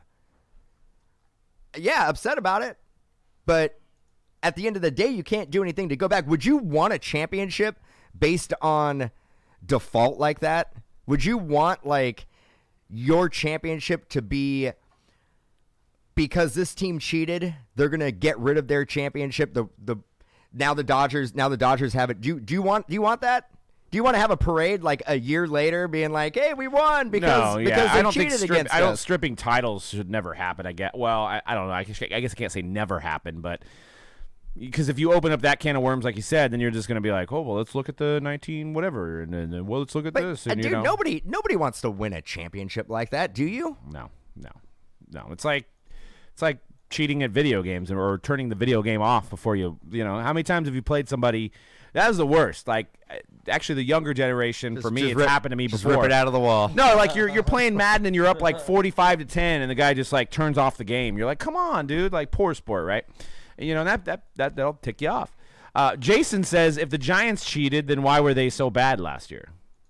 Yeah, upset about it. But at the end of the day, you can't do anything to go back. Would you want a championship based on default like that? Would you want, like, your championship to be because this team cheated, they're gonna get rid of their championship. The the now the Dodgers now the Dodgers have it. Do you, do you want do you want that? Do you want to have a parade like a year later, being like, "Hey, we won because no, because yeah. they I don't cheated think strip, against I don't us"? stripping titles should never happen. I get. Well, I, I don't know. I, guess- I guess I can't say never happen, but because if you open up that can of worms, like you said, then you're just going to be like, "Oh, well, let's look at the nineteen whatever, and then then, well, let's look at But, this." uh, And dude, you know, nobody nobody wants to win a championship like that, do you? no, no, no. It's like it's like cheating at video games or, or turning the video game off before you. You know, how many times have you played somebody? That was the worst. Like, actually, the younger generation, for me, Just it's rip- happened to me just before. rip it out of the wall. No, like you're you're playing Madden and you're up like forty-five to ten, and the guy just like turns off the game. You're like, come on, dude, like poor sport, right? And, you know that that that that'll tick you off. Uh, Jason says, if the Giants cheated, then why were they so bad last year?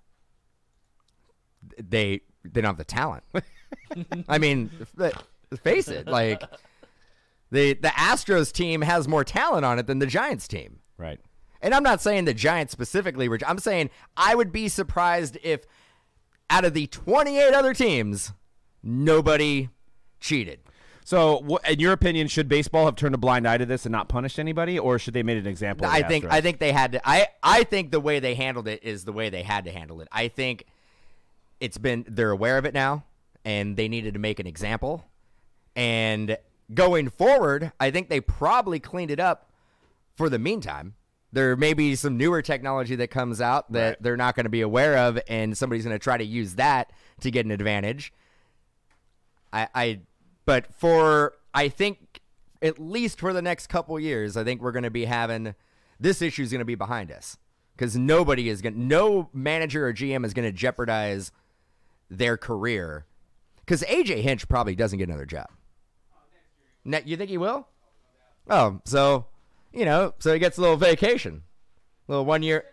They they don't have the talent. I mean, f- face it, like the the Astros team has more talent on it than the Giants team. Right. And I'm not saying the Giants specifically, Rich. I'm saying I would be surprised if out of the twenty-eight other teams, nobody cheated. So, wh- in your opinion, should baseball have turned a blind eye to this and not punished anybody, or should they made an example? Of the I think Astros? I think they had to. I I think the way they handled it is the way they had to handle it. I think it's been they're aware of it now, and they needed to make an example. And going forward, I think they probably cleaned it up for the meantime. There may be some newer technology that comes out that Right. they're not going to be aware of, and somebody's going to try to use that to get an advantage. I, I, but for I think at least for the next couple years, I think we're going to be having this issue is going to be behind us because nobody is going, no manager or G M is going to jeopardize their career because A J Hinch probably doesn't get another job. Ne- you think he will? Oh, so. You know, so he gets a little vacation, a little one year.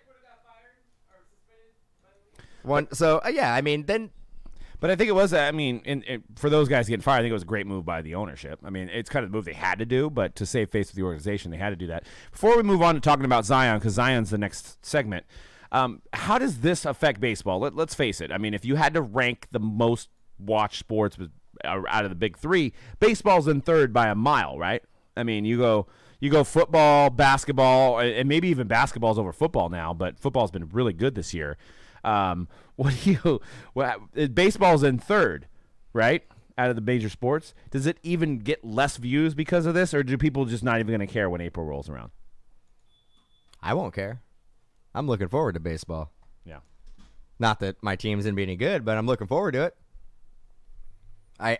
One, so uh, yeah, I mean, then, But I think it was, uh, I mean, in, in, for those guys getting fired, I think it was a great move by the ownership. I mean, it's kind of the move they had to do, but to save face with the organization, they had to do that. Before we move on to talking about Zion, because Zion's the next segment, um, how does this affect baseball? Let, let's face it. I mean, if you had to rank the most watched sports with- uh, out of the big three, baseball's in third by a mile, right? I mean, you go you go football, basketball, and maybe even basketball's over football now, but football's been really good this year. Um, what do you? What, baseball's in third, right? Out of the major sports, does it even get less views because of this, or do people just not even going to care when April rolls around? I won't care. I'm looking forward to baseball. Yeah. Not that my team's gonna be any good, but I'm looking forward to it. I.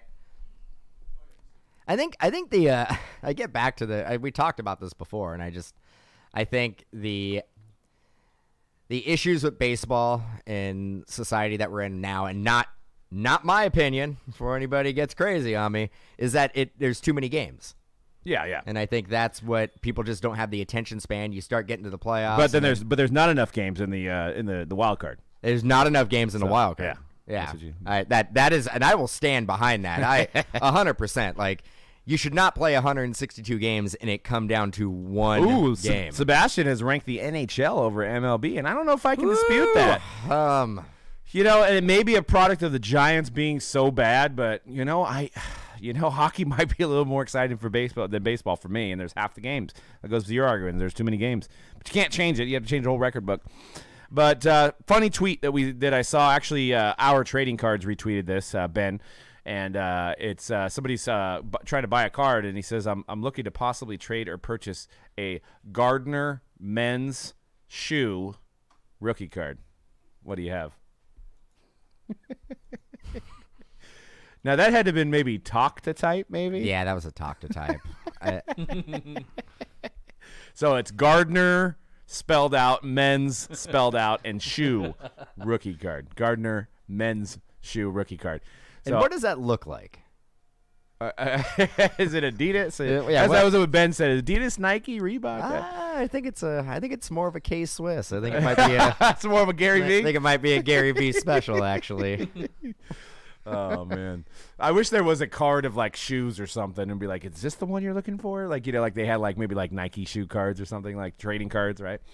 I think I think the uh, I get back to the I, we talked about this before, and I just I think the the issues with baseball and society that we're in now, and not not my opinion, before anybody gets crazy on me, is that it there's too many games, Yeah, yeah. and I think that's what people just don't have the attention span. You start getting to the playoffs, But then and there's but there's not enough games in the uh, in the, the wild card. there's not enough games in the So, wild card. yeah. Yeah, That's what you- I, that that is, and I will stand behind that. I a hundred percent. Like, you should not play one hundred sixty-two games and it come down to one Ooh, Se- game. Sebastian has ranked the N H L over M L B, and I don't know if I can dispute that. Um, You know, and it may be a product of the Giants being so bad, but you know, I, you know, hockey might be a little more exciting for baseball than baseball for me. And there's half the games. That goes to your argument. There's too many games, but you can't change it. You have to change the whole record book. But uh, funny tweet that we that I saw. Actually, uh, our trading cards retweeted this, uh, Ben, and uh, it's uh, somebody's uh, b- trying to buy a card, and he says, "I'm I'm looking to possibly trade or purchase a Gardner men's shoe rookie card. What do you have?" Now that had to have been maybe talk to type, maybe. yeah, that was a talk to type. I, So it's Gardner spelled out, men's spelled out, and shoe rookie card. Gardner men's shoe rookie card. and So, what does that look like? uh, is it Adidas? Uh, yeah, As what- that was what Ben said. Adidas, Nike, Reebok. Ah, I think it's a. I think it's more of a K Swiss. I think it might be a. That's more of a Gary I Vee. think it might be a Gary Vee special, actually. Oh man, I wish there was a card of like shoes or something, and be like, "Is this the one you're looking for?" Like, you know, like they had like maybe like Nike shoe cards or something, like trading cards, right?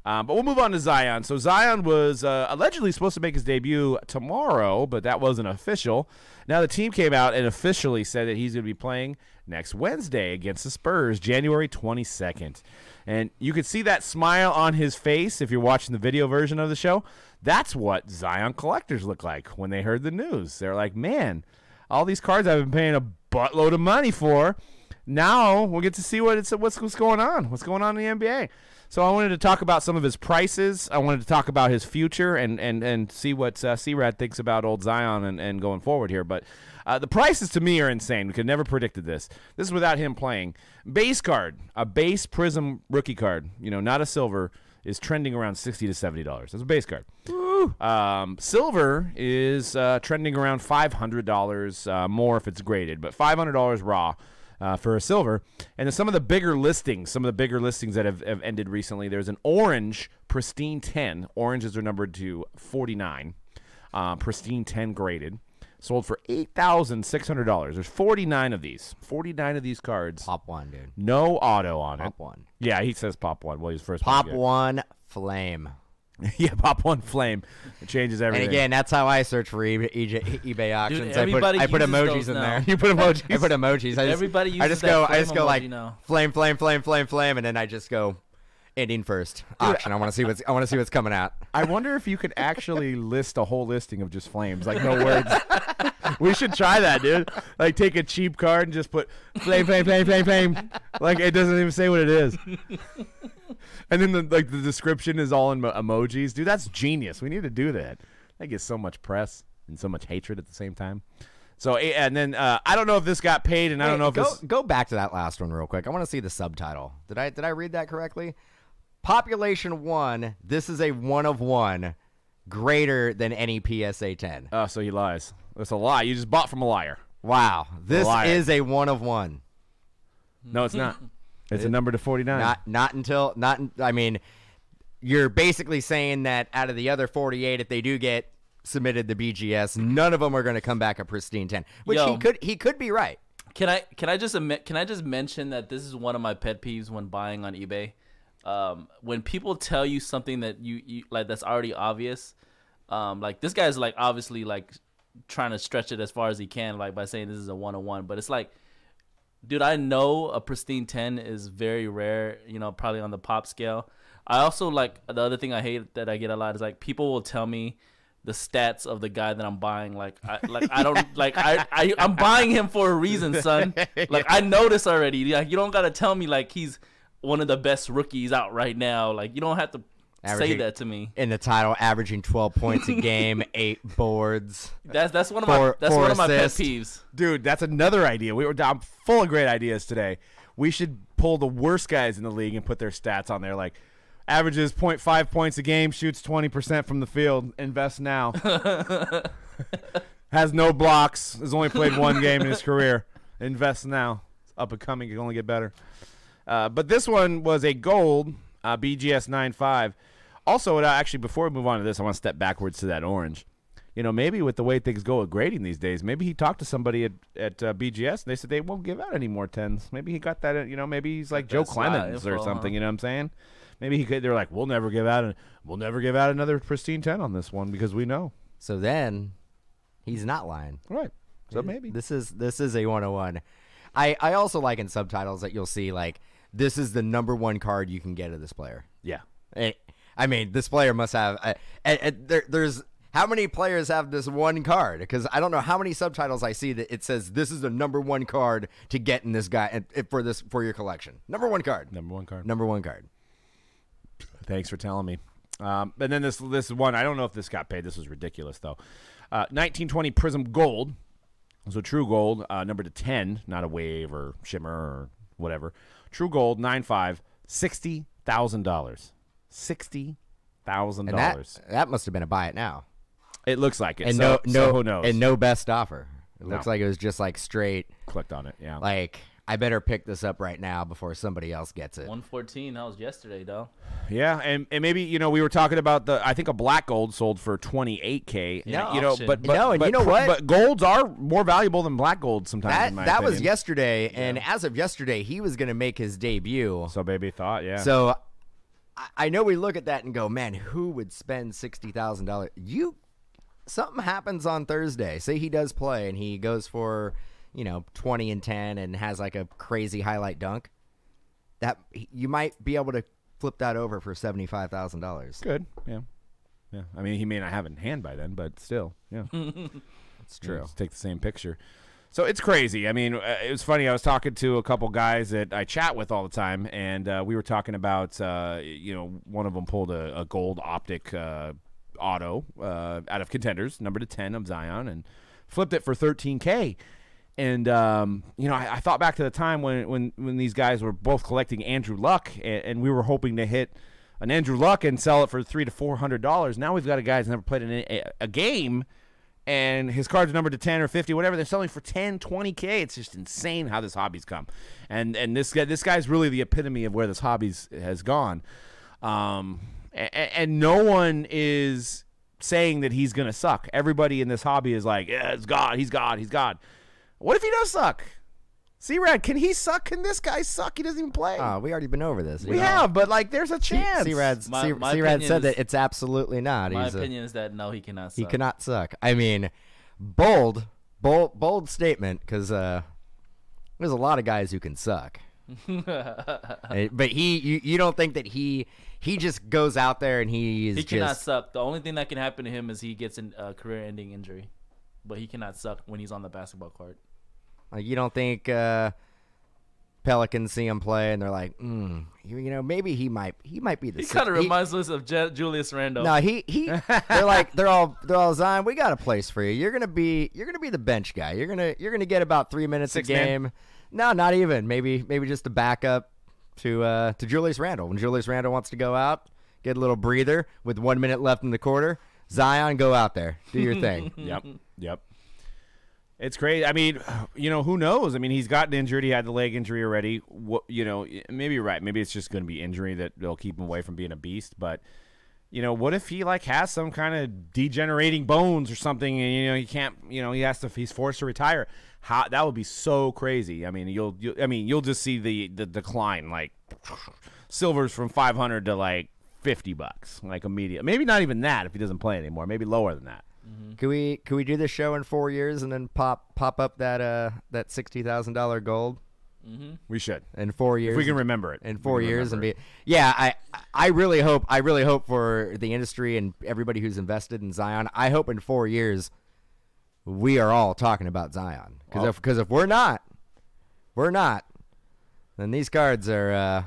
Um, but we'll move on to Zion. So Zion was uh, allegedly supposed to make his debut tomorrow, but that wasn't official. Now the team came out and officially said that he's going to be playing next Wednesday against the Spurs, January twenty-second. And you could see that smile on his face if you're watching the video version of the show. That's what Zion collectors look like when they heard the news. They're like, man, all these cards I've been paying a buttload of money for, now we'll get to see what it's what's, what's going on, what's going on in the N B A. So I wanted to talk about some of his prices. I wanted to talk about his future and and, and see what uh, C-Rad thinks about old Zion and, and going forward here. But uh, the prices to me are insane. We could never predicted this. This is without him playing. Base card, a base Prism rookie card, you know, not a silver, is trending around sixty to seventy dollars. That's a base card. Um, silver is uh, trending around five hundred dollars uh, more if it's graded, but five hundred dollars raw. Uh, for a silver. And then some of the bigger listings, some of the bigger listings that have, have ended recently, there's an orange Pristine ten. Oranges are numbered to forty-nine. Uh, Pristine ten graded. Sold for eight thousand six hundred dollars. There's forty-nine of these. forty-nine of these cards. Pop one, dude. No auto on it. Pop one. Yeah, he says pop one. Well, he's first Pop one. one flame. Yeah, pop one flame. It changes everything. And again, that's how I search for eBay, eBay auctions. Dude, I put everybody I put uses emojis those in now. there. You put emojis. I put emojis. I just, Everybody I uses just that go. I flame just go emoji like now. flame, flame, flame, flame, flame, and then I just go ending first auction. I want to see what's I want to see what's coming out. I wonder if you could actually list a whole listing of just flames, like no words. We should try that, dude. Like take a cheap card and just put flame, flame, flame, flame, flame. Like it doesn't even say what it is. And then the like the description is all in mo- emojis, dude. That's genius. We need to do that. That gets so much press and so much hatred at the same time. So and then uh, I don't know if this got paid, and I don't know if go, this. go back to that last one real quick. I want to see the subtitle. Did I did I read that correctly? Population one. This is a one of one, greater than any P S A ten. Oh, so he lies. That's a lie. You just bought from a liar. Wow, this liar. is a one of one. No, it's not. It's a number to forty-nine. Not not until not. I mean, you're basically saying that out of the other forty-eight, if they do get submitted to B G S, none of them are going to come back a pristine ten. Which Yo. he could he could be right. Can I can I just admit, can I just mention that this is one of my pet peeves when buying on eBay. Um, when people tell you something that you, you like that's already obvious, um, like this guy's like obviously like trying to stretch it as far as he can, like by saying this is a one on one. But it's like, dude, I know a pristine ten is very rare, you know, probably on the pop scale. I also like the other thing I hate that I get a lot is like people will tell me the stats of the guy that I'm buying. Like, I like I don't like I, I I'm buying him for a reason, son. Like I know this already. Like you don't gotta tell me like he's one of the best rookies out right now. Like you don't have to say Averaging- that to me. In the title, averaging twelve points a game, eight boards. That's that's one of my Four- that's four one of my pet assists. peeves. Dude, that's another idea. We were I'm full of great ideas today. We should pull the worst guys in the league and put their stats on there. Like averages zero point five points a game, shoots twenty percent from the field. Invest now. Has no blocks. Has only played one game in his career. Invest now. It's up and coming. It can only get better. Uh, but this one was a gold uh, B G S nine five. Also, uh, actually, before we move on to this, I want to step backwards to that orange. You know, maybe with the way things go with grading these days, maybe he talked to somebody at, at uh, B G S, and they said they won't give out any more tens. Maybe he got that, you know, maybe he's like Joe That's slot Clemens or info, something, huh? you know what I'm saying? Maybe he could, they're like, we'll never give out, an, we'll never give out another pristine ten on this one because we know. So then, he's not lying. Right. So maybe. This is this is a one oh one. I, I also like in subtitles that you'll see, like, this is the number one card you can get of this player. Yeah. Eh, I mean, this player must have. Uh, and, and there, there's how many players have this one card? Because I don't know how many subtitles I see that it says this is the number one card to get in this guy and, and for this for your collection. Number one card. Number one card. Number one card. Thanks for telling me. Um, and then this this one, I don't know if this got paid. This was ridiculous, though. Uh, nineteen twenty Prism Gold. So true gold, uh, number to ten, not a wave or shimmer or whatever. True gold, nine five, sixty thousand dollars. sixty thousand And that dollars. that must have been a buy it now. It looks like it. And so, no so no who knows? and no best offer. It No. looks like it was just like straight. Clicked on it, yeah. Like, I better pick this up right now before somebody else gets it. one fourteen. That was yesterday, though. Yeah, and, and maybe, you know, we were talking about the, I think a black gold sold for twenty-eight K. Yeah, you know, auction. but, but No, and but, you know what? But golds are more valuable than black gold sometimes, That in my that was opinion. yesterday, and as of yesterday, he was going to make his debut. So baby thought, yeah. So I, I know we look at that and go, man, who would spend sixty thousand dollars? You, something happens on Thursday. Say he does play and he goes for, you know, twenty and ten and has like a crazy highlight dunk. That you might be able to flip that over for seventy-five thousand dollars. Good. Yeah. Yeah. I mean, he may not have it in hand by then, but still, yeah. It's true. Yeah, just take the same picture. So it's crazy. I mean, uh, it was funny. I was talking to a couple guys that I chat with all the time, and uh, we were talking about, uh, you know, one of them pulled a, a gold optic uh, auto uh, out of Contenders, number to ten of Zion, and flipped it for thirteen K. And, um, you know, I, I thought back to the time when, when, when these guys were both collecting Andrew Luck, and, and we were hoping to hit an Andrew Luck and sell it for three to four hundred dollars. Now we've got a guy who's never played in a, a game, and his cards are numbered to ten or fifty, whatever. They're selling for ten, twenty K. It's just insane how this hobby's come. And and this guy, this guy's really the epitome of where this hobby's has gone. Um, and, and no one is saying that he's going to suck. Everybody in this hobby is like, yeah, it's God, he's God, he's God. What if he does suck? C-Rad, can he suck? Can this guy suck? He doesn't even play. Oh, we already been over this. we have, but like, there's a chance. C-Rad's, My- C- my C-Rad opinion said is- that it's absolutely not. My He's a, opinion is that no, he cannot. he Suck. cannot suck. I mean, bold, bold, bold statement, because uh, there's a lot of guys who can suck. Eh, but he, you, you don't think that he, he just goes out there and he is He cannot just. suck. The only thing that can happen to him is he gets a uh, career-ending injury, but he cannot suck when he's on the basketball court. Like, you don't think uh, Pelicans see him play and they're like, mm, you, you know, maybe he might, he might be the. He six- kind of he- reminds us of Je- Julius Randle. No, he he. They're like they're all they're all Zion. We got a place for you. You're gonna be you're gonna be the bench guy. You're gonna you're gonna get about three minutes Six a man? game. No, not even. Maybe maybe just a backup to uh, to Julius Randle. When Julius Randle wants to go out, get a little breather with one minute left in the quarter. Zion, go out there, do your thing. Yep, yep. It's crazy. I mean, you know, who knows? I mean, he's gotten injured. He had the leg injury already. What, you know, maybe you're right. Maybe it's just going to be injury that will keep him away from being a beast. But, you know, what if he like has some kind of degenerating bones or something, and you know he can't. You know, he has to. He's forced to retire. How that would be so crazy. I mean, you'll. you'll I mean, you'll just see the the decline, like silvers from five hundred to like fifty bucks, like immediate. Maybe not even that if he doesn't play anymore. Maybe lower than that. Can we can we do this show in four years and then pop pop up that uh that sixty thousand dollar gold We should. in four years? If we can remember it. in If we four can years and remember be yeah I I really hope I really hope for the industry and everybody who's invested in Zion. I hope in four years we are all talking about Zion, because Well- if because if we're not we're not then these cards are uh,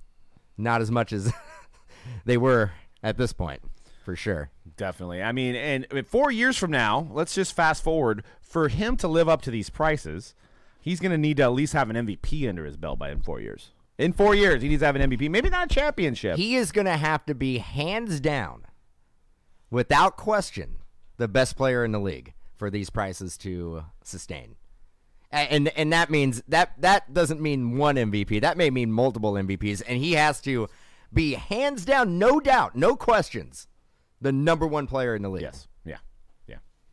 not as much as they were at this point, for sure. Definitely. I mean, and I mean, four years from now, let's just fast forward. For him to live up to these prices, he's going to need to at least have an M V P under his belt by in four years. In four years, he needs to have an M V P. Maybe not a championship. He is going to have to be hands down, without question, the best player in the league for these prices to sustain. A- And and that means that that doesn't mean one M V P. That may mean multiple M V Ps, and he has to be hands down, no doubt, no questions, the number one player in the league. Yes. Yeah. Yeah.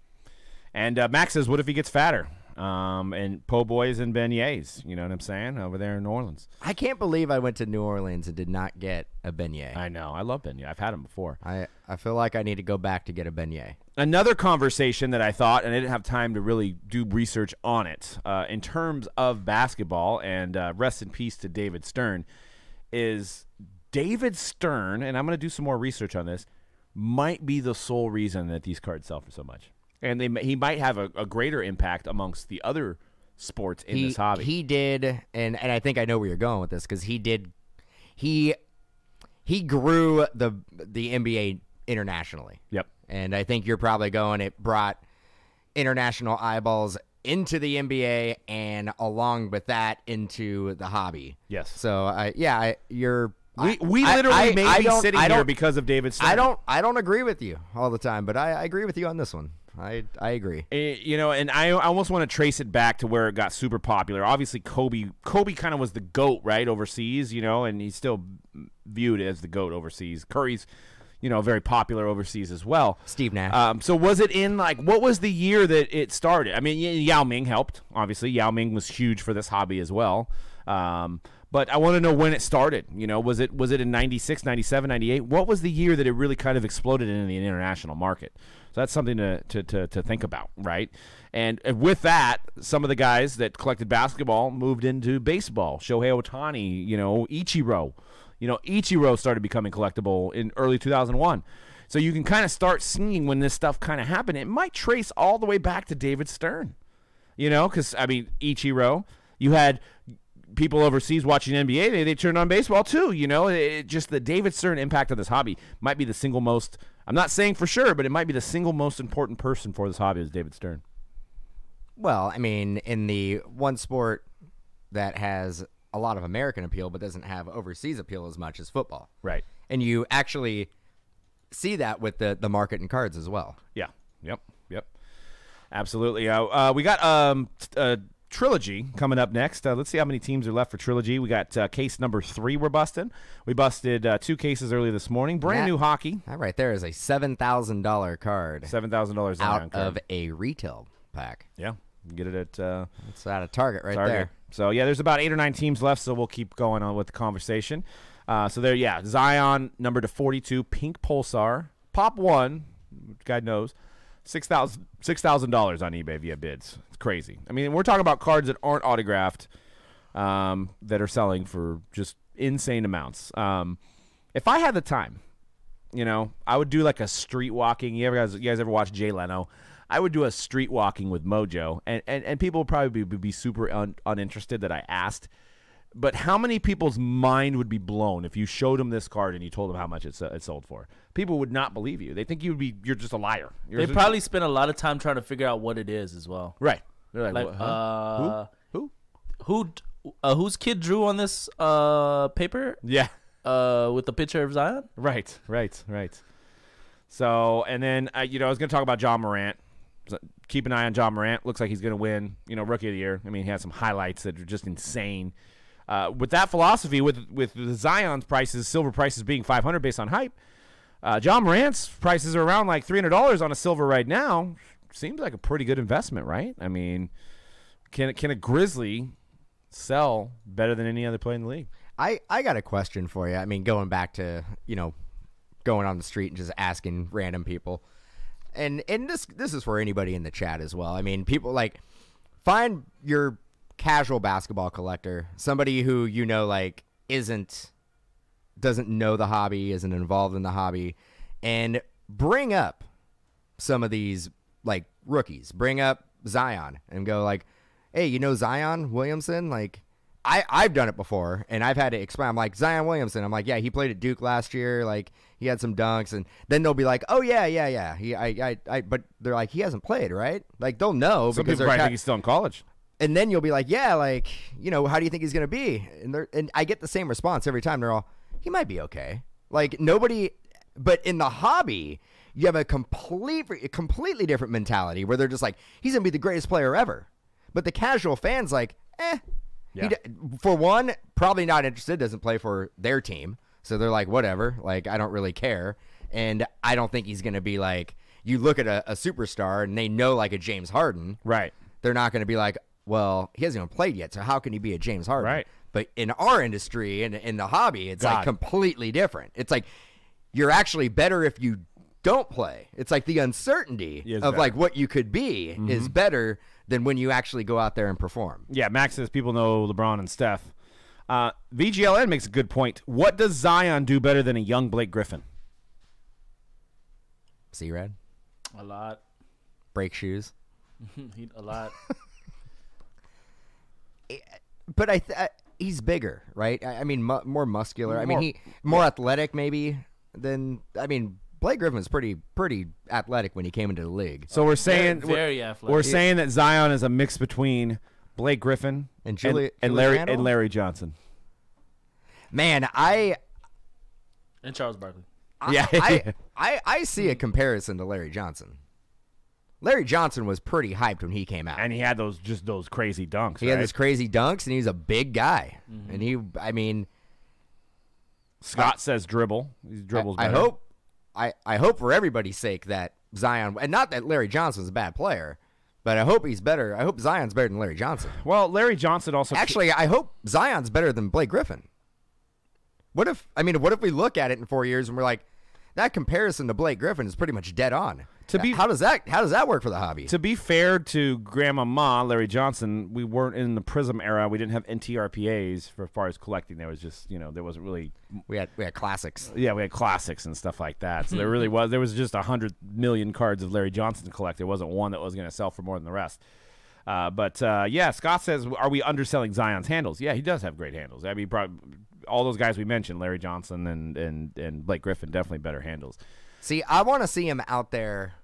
And uh, Max says, what if he gets fatter? Um, and po' boys and beignets, you know what I'm saying, over there in New Orleans. I can't believe I went to New Orleans and did not get a beignet. I know. I love beignet. I've had them before. I, I feel like I need to go back to get a beignet. Another conversation that I thought, and I didn't have time to really do research on it, uh, in terms of basketball, and uh, rest in peace to David Stern, is David Stern, and I'm going to do some more research on this, might be the sole reason that these cards sell for so much. And they, he might have a, a greater impact amongst the other sports in he, this hobby. He did, and, and I think I know where you're going with this, because he did, he he grew the the N B A internationally. Yep. And I think you're probably going, it brought international eyeballs into the N B A, and along with that into the hobby. Yes. So I yeah, I, you're We, we I- literally I- may I be don't- sitting I here don't- because of David Stern. I don't I don't agree with you all the time, but I, I agree with you on this one. I I agree. Eh, you know, and I, I almost want to trace it back to where it got super popular. Obviously, Kobe Kobe kind of was the GOAT, right, overseas, you know, and he's still viewed as the GOAT overseas. Curry's, you know, very popular overseas as well. Steve Nash. Um, so was it in, like, what was the year that it started? I mean, y- Yao Ming helped, obviously. Yao Ming was huge for this hobby as well. Um, But I want to know when it started. You know, was it was it in ninety-six, ninety-seven, ninety-eight? What was the year that it really kind of exploded in the international market? So that's something to, to, to, to think about, right? And, and with that, some of the guys that collected basketball moved into baseball. Shohei Ohtani, you know, Ichiro. You know, Ichiro started becoming collectible in early two thousand one. So you can kind of start seeing when this stuff kind of happened. It might trace all the way back to David Stern. You know, because, I mean, Ichiro, you had people overseas watching N B A, they, they turned on baseball too. You know, it, it just the David Stern impact of this hobby might be the single most, I'm not saying for sure, but it might be the single most important person for this hobby is David Stern. Well, I mean, in the one sport that has a lot of American appeal but doesn't have overseas appeal as much as football. Right. And you actually see that with the, the market and cards as well. Yeah. Yep. Yep. Absolutely. Uh, uh, we got um, t- uh, Trilogy coming up next. Uh, let's see how many teams are left for Trilogy. We got uh, case number three we're busting. We busted uh, two cases early this morning. Brand That- new hockey. That right there is a seven thousand dollars card seven thousand dollars out of a retail pack. Yeah. You can get it at uh, It's out of Target right Target. there. So, yeah, there's about eight or nine teams left, so we'll keep going on with the conversation. Uh, so, there, yeah, Zion, number to forty-two, Pink Pulsar. Pop one, God knows, six thousand dollars six thousand dollars on eBay via bids. It's crazy. I mean, we're talking about cards that aren't autographed um, that are selling for just insane amounts. Um, if I had the time, you know, I would do like a street walking. You ever guys, you guys ever watch Jay Leno? I would do a street walking with Mojo, and, and, and people would probably be, be super un, uninterested that I asked. But how many people's mind would be blown if you showed them this card and you told them how much it's uh, it sold for? People would not believe you. They think you would be you're just a liar. You're They just, probably spend a lot of time trying to figure out what it is as well. right. They're like, Like, what, huh? uh, who? who, uh, whose kid drew on this uh paper Yeah. uh with the picture of Zion? Right. Right. Right. So and then uh, you know I was going to talk about John Morant. So keep an eye on John Morant. Looks like he's going to win. You know, Rookie of the Year. I mean, he had some highlights that are just insane. Uh, with that philosophy, with with the Zion's prices, silver prices being five hundred based on hype, uh, John Morant's prices are around like three hundred dollars on a silver right now. Seems like a pretty good investment, right? I mean, can can a Grizzly sell better than any other player in the league? I, I got a question for you. I mean, going back to, you know, going on the street and just asking random people. And and this this is for anybody in the chat as well. I mean, people like find your casual basketball collector, somebody who you know like isn't doesn't know the hobby, isn't involved in the hobby, and bring up some of these like rookies. Bring up Zion and go like, "Hey, you know Zion Williamson? Like, I I've done it before, and I've had to explain. I'm like Zion Williamson. I'm like, yeah, he played at Duke last year. Like, he had some dunks, and then they'll be like, oh yeah, yeah, yeah. He I I, I but they're like, he hasn't played, right? Like, they'll know Some because people they're probably ca- think he's still in college. and then you'll be like, yeah, like, you know, how do you think he's going to be? And they're, and I get the same response every time. They're all, he might be okay. Like, nobody, but in the hobby, you have a complete, a completely different mentality where they're just like, he's going to be the greatest player ever. But the casual fan's like, eh. Yeah. He d- for one, probably not interested, doesn't play for their team. So they're like, whatever, like, I don't really care. And I don't think he's going to be like, you look at a, a superstar and they know like a James Harden. Right. They're not going to be like, well, he hasn't even played yet, so how can he be a James Harden? Right. But in our industry and in the hobby, it's God. like completely different. It's like you're actually better if you don't play. It's like the uncertainty He is of better. like what you could be is better than when you actually go out there and perform. Yeah, Max says people know LeBron and Steph. Uh, V G L N makes a good point. What does Zion do better than a young Blake Griffin? See, Red? A lot. Break shoes. He, a lot. But I, th- I he's bigger, right? I, I mean, mu- more muscular. I mean, More- he more athletic maybe than. I mean, Blake Griffin was pretty pretty athletic when he came into the league. So we're saying Very, very we're, athletic. we're saying that Zion is a mix between Blake Griffin And Julia- and, Julius Larry Randle? and Larry Johnson. Man, I And Charles Barkley. Yeah. I, I I see a comparison to Larry Johnson. Larry Johnson was pretty hyped when he came out. And he had those just those crazy dunks. he right? had his crazy dunks, and he was a big guy. Mm-hmm. And he, I mean, Scott says dribble. He dribbles. I, I better. hope, I, I hope for everybody's sake that Zion, and not that Larry Johnson's a bad player, But I hope he's better. I hope Zion's better than Larry Johnson. Well, Larry Johnson also Actually, I hope Zion's better than Blake Griffin. What if, I mean, what if we look at it in four years and we're like, that comparison to Blake Griffin is pretty much dead on. To be- how does that how does that work for the hobby? To be fair to Grandmama Larry Johnson, we weren't in the Prism era. We didn't have N T R P As for as far as collecting. There was just, you know, there wasn't really. We had we had classics. Yeah, we had classics and stuff like that. So there really was. There was just a hundred million cards of Larry Johnson to collect. There wasn't one that was going to sell for more than the rest. Uh, but uh, yeah, Scott says, are we underselling Zion's handles? Yeah, he does have great handles. I mean, probably, all those guys we mentioned, Larry Johnson and and and Blake Griffin, definitely better handles. See, I want to see him out there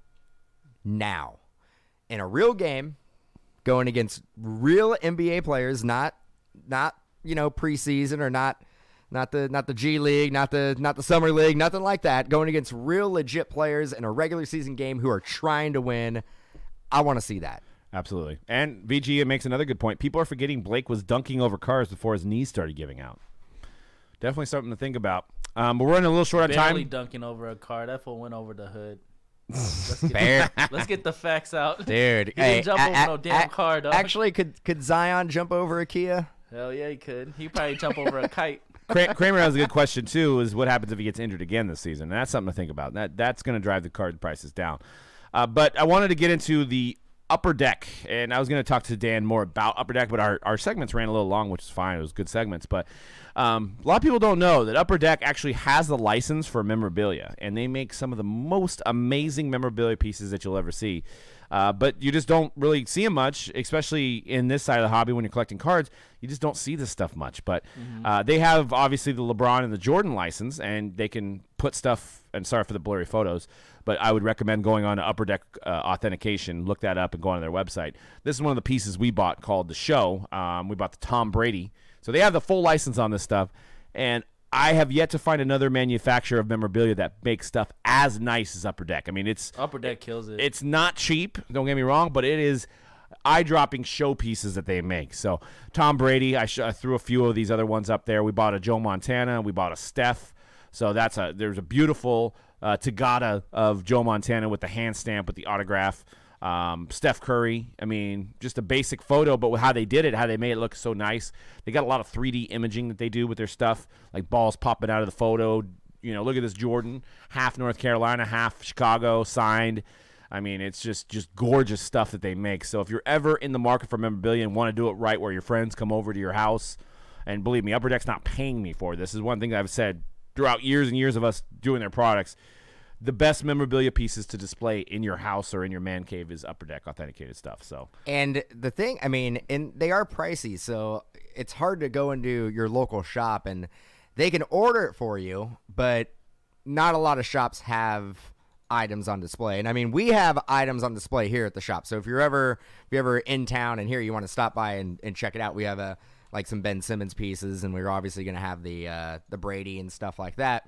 now in a real game going against real N B A players, not not, you know, preseason or not not the not the G League, not the not the Summer League, nothing like that. Going against real legit players in a regular season game who are trying to win. I want to see that. Absolutely. And V G makes another good point. People are forgetting Blake was dunking over cars before his knees started giving out. Definitely something to think about. Um, but we're running a little short on time. Barely dunking over a car. That fool went over the hood. Let's get, Fair. let's get the facts out. Dude, He hey, didn't jump a- over a- no damn a- car, dog. Actually, could could Zion jump over a Kia? Hell yeah, he could. He probably jump over a kite. Kra- Kramer has a good question, too, is what happens if he gets injured again this season? And that's something to think about. That That's going to drive the card prices down. Uh, but I wanted to get into the Upper Deck, and I was going to talk to Dan more about Upper Deck, but our, our segments ran a little long, which is fine. It was good segments. But um, a lot of people don't know that Upper Deck actually has the license for memorabilia, and they make some of the most amazing memorabilia pieces that you'll ever see. Uh, but you just don't really see them much, especially in this side of the hobby when you're collecting cards. You just don't see this stuff much. But mm-hmm. uh, they have, obviously, the LeBron and the Jordan license, and they can put stuff, and sorry for the blurry photos, but I would recommend going on to Upper Deck uh, Authentication, look that up, and go on their website. This is one of the pieces we bought called The Show. Um, we bought the Tom Brady. So they have the full license on this stuff, and I have yet to find another manufacturer of memorabilia that makes stuff as nice as Upper Deck. I mean, it's Upper Deck kills it. It's not cheap, don't get me wrong, but it is eye-dropping showpieces that they make. So Tom Brady, I, sh- I threw a few of these other ones up there. We bought a Joe Montana. We bought a Steph. So that's a there's a beautiful uh, Tagada of Joe Montana with the hand stamp with the autograph. Um, Steph Curry, I mean, just a basic photo, but how they did it, how they made it look so nice. They got a lot of three D imaging that they do with their stuff, like balls popping out of the photo. You know, look at this Jordan, half North Carolina, half Chicago, signed. I mean, it's just, just gorgeous stuff that they make. So if you're ever in the market for memorabilia and want to do it right where your friends come over to your house, and believe me, Upper Deck's not paying me for this. This is one thing that I've said throughout years and years of us doing their products. The best memorabilia pieces to display in your house or in your man cave is Upper Deck authenticated stuff. So, and the thing, I mean, and they are pricey, so it's hard to go into your local shop and they can order it for you, but not a lot of shops have items on display. And I mean, we have items on display here at the shop. So if you're ever if you're ever in town and here you want to stop by and, and check it out, we have a like some Ben Simmons pieces, and we're obviously going to have the uh, the Brady and stuff like that.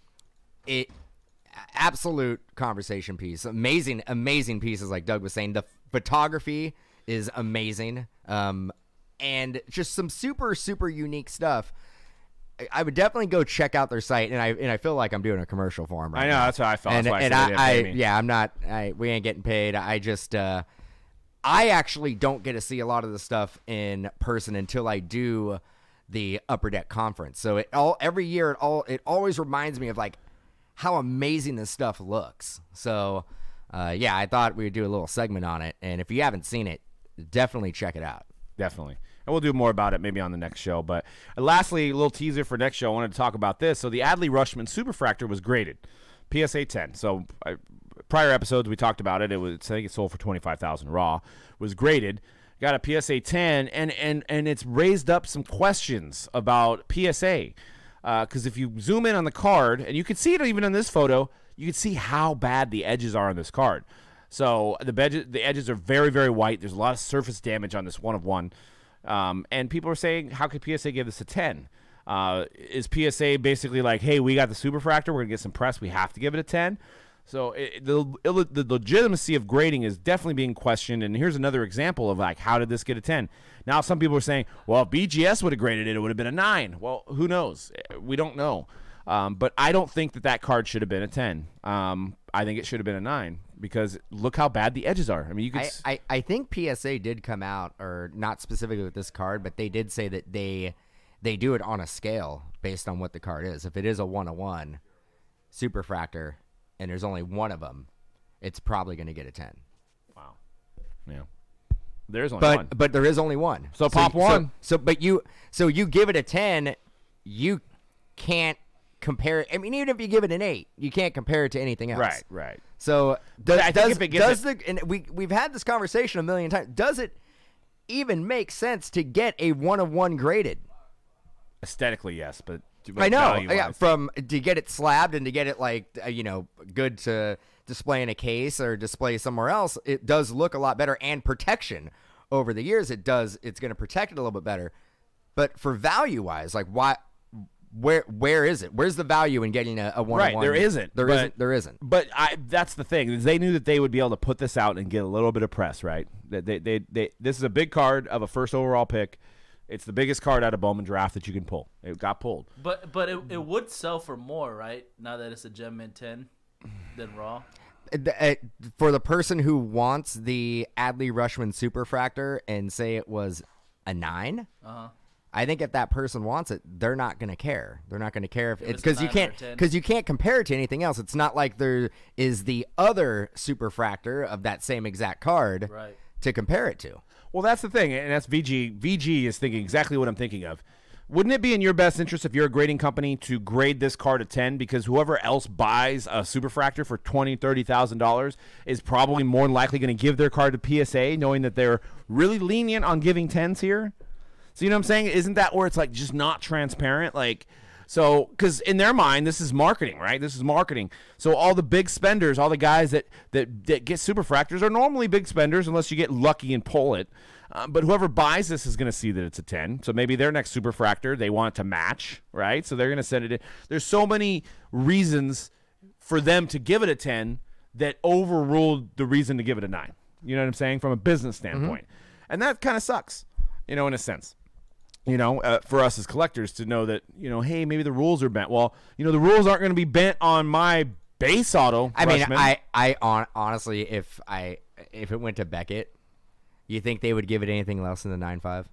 It absolute conversation piece. Amazing, amazing pieces, like Doug was saying. The photography is amazing. Um, and just some super, super unique stuff. I, I would definitely go check out their site, and I and I feel like I'm doing a commercial for them right I know, now. that's what I felt. And, that's why and I, I, said they I, didn't pay me. yeah, I'm not, I, we ain't getting paid. I just, uh, I actually don't get to see a lot of the stuff in person until I do the Upper Deck conference. So it all, every year, it all, it always reminds me of like how amazing this stuff looks. So, uh, yeah, I thought we would do a little segment on it. And if you haven't seen it, definitely check it out. Definitely. And we'll do more about it maybe on the next show. But uh, lastly, a little teaser for next show. I wanted to talk about this. So the Adley Rushman Superfractor was graded P S A ten. So I, prior episodes we talked about it. It was, I think it sold for twenty-five thousand raw. It was graded. Got a P S A ten, and and and it's raised up some questions about P S A. Because uh, if you zoom in on the card, and you can see it even in this photo, you can see how bad the edges are on this card. So the edges, the edges are very, very white. There's a lot of surface damage on this one of one. Um, and people are saying, how could P S A give this a ten? Uh, is P S A basically like, hey, we got the Superfractor, we're going to get some press, we have to give it a ten? So it, the, the legitimacy of grading is definitely being questioned. And here's another example of like, how did this get a ten? Now some people are saying, well, if B G S would have graded it, it would have been a nine. Well, who knows? We don't know. Um, but I don't think that that card should have been a ten. Um, I think it should have been a nine because look how bad the edges are. I mean, you could. I, s- I, I think P S A did come out, or not specifically with this card, but they did say that they they do it on a scale based on what the card is. If it is a one to one superfractor and there's only one of them, it's probably going to get a ten. wow. Yeah. There's only But one. but there is only one. So pop so, one. So but you so you give it a ten, you can't compare it. I mean, even if you give it an eight, you can't compare it to anything else. Right. Right. So does, I think does, if it gives does the and we we've had this conversation a million times. Does it even make sense to get a one of one graded? Aesthetically, yes, but, but I know, value-wise- yeah, from to get it slabbed and to get it like uh, you know good to display in a case or display somewhere else, it does look a lot better, and protection over the years it does it's going to protect it a little bit better. But for value wise, like why, where where is it? Where's the value in getting a, a one Right, one? there isn't, There but- isn't. There isn't. But I that's the thing. Is they knew that they would be able to put this out and get a little bit of press, right? That they, they, they, this is a big card of a first overall pick. It's the biggest card out of Bowman draft that you can pull. It got pulled. But but it, it would sell for more, right? Now that it's a Gem Mint ten than Raw. Uh, uh, For the person who wants the Adley Rushman Superfractor and say it was a nine, Uh-huh. I think if that person wants it, they're not going to care. They're not going to care if, If it's it's a because you nine or can't a ten. because you can't compare it to anything else. It's not like there is the other Superfractor of that same exact card Right. to compare it to. Well, that's the thing, and that's V G. V G is thinking exactly what I'm thinking of. Wouldn't it be in your best interest if you're a grading company to grade this card a ten because whoever else buys a superfractor for twenty thousand dollars, thirty thousand dollars is probably more than likely going to give their card to P S A knowing that they're really lenient on giving tens here? So you know what I'm saying? Isn't that where it's like just not transparent? Like, so because in their mind, this is marketing, right? This is marketing. So all the big spenders, all the guys that that, that get superfractors are normally big spenders unless you get lucky and pull it. Uh, but whoever buys this is going to see that it's a ten. So maybe their next superfractor, they want it to match, right? So they're going to send it in. There's so many reasons for them to give it a ten that overruled the reason to give it a nine. You know what I'm saying? From a business standpoint. And that kind of sucks, you know, in a sense. You know, uh, for us as collectors to know that, you know, hey, maybe the rules are bent. Well, you know, the rules aren't going to be bent on my base auto. I mean, Rushman. I I on, honestly, if I if it went to Beckett, you think they would give it anything less than the nine five?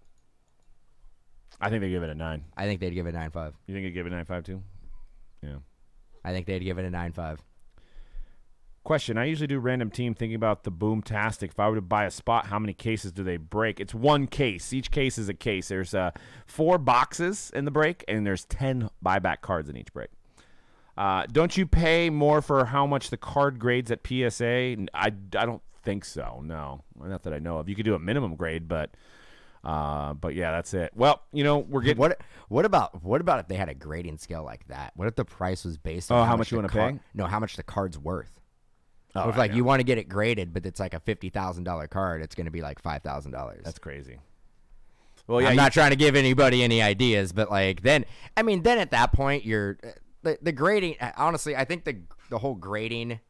I think they give it a nine. I think they'd give it nine five. You think they give it a nine five too? Yeah. I think they'd give it a nine five. Question. I usually do random team thinking about the Boomtastic. If I were to buy a spot, how many cases do they break? It's one case. Each case is a case. There's uh, four boxes in the break, and there's ten buyback cards in each break. Uh, don't you pay more for how much the card grades at P S A? I, I don't think so. No, not that I know of. You could do a minimum grade, but uh, but yeah, that's it. Well, you know, we're getting What what about what about if they had a grading scale like that? What if the price was based on Oh, how much you the wanna car- pay? No, how much the card's worth. Oh, Or if I like know. you want to get it graded, but it's like a fifty thousand dollar card, it's going to be like five thousand dollars. That's crazy. Well, yeah, I'm you- not trying to give anybody any ideas, but like then, I mean, then at that point, you're the the grading. Honestly, I think the the whole grading,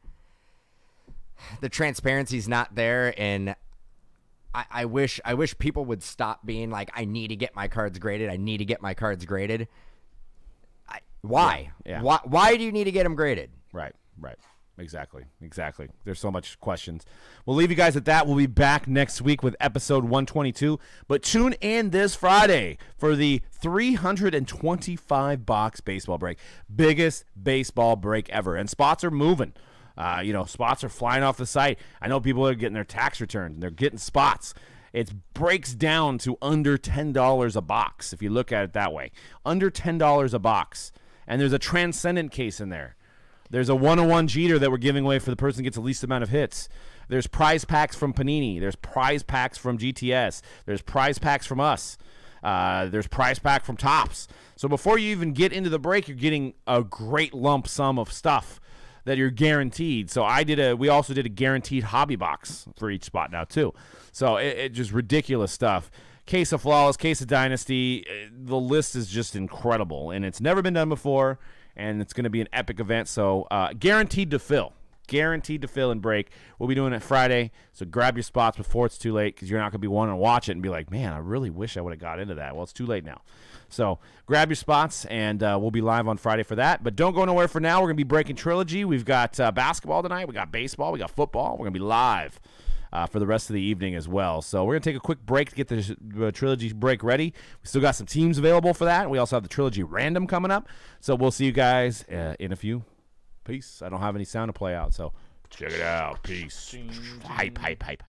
the transparency's not there, and I, I wish I wish people would stop being like, I need to get my cards graded. I need to get my cards graded. I, why? Yeah, yeah. Why? Why do you need to get them graded? Right, right. Exactly, exactly. There's so much questions. We'll leave you guys at that. We'll be back next week with episode one twenty-two. But tune in this Friday for the three hundred twenty-five box baseball break. Biggest baseball break ever. And spots are moving. Uh, you know, spots are flying off the site. I know people are getting their tax returns, and they're getting spots. It breaks down to under ten dollars a box, if you look at it that way. Under ten dollars a box. And there's a Transcendent case in there. There's a one oh one Jeter that we're giving away for the person who gets the least amount of hits. There's prize packs from Panini. There's prize packs from G T S. There's prize packs from us. Uh, there's prize pack from Topps. So before you even get into the break, you're getting a great lump sum of stuff that you're guaranteed. So I did a. We also did a guaranteed hobby box for each spot now too. So it, it just ridiculous stuff. Case of Flawless, Case of Dynasty. The list is just incredible, and it's never been done before. And it's going to be an epic event, so uh, guaranteed to fill. Guaranteed to fill and break. We'll be doing it Friday, so grab your spots before it's too late because you're not going to be wanting to watch it and be like, man, I really wish I would have got into that. Well, it's too late now. So grab your spots, and uh, we'll be live on Friday for that. But don't go nowhere for now. We're going to be breaking trilogy. We've got uh, basketball tonight. We got baseball. We got football. We're going to be live uh, for the rest of the evening as well. So we're going to take a quick break to get the uh, trilogy break ready. We still got some teams available for that. We also have the trilogy random coming up. So we'll see you guys uh, in a few. Peace. I don't have any sound to play out, so check it out. Peace. Hype, hype, hype.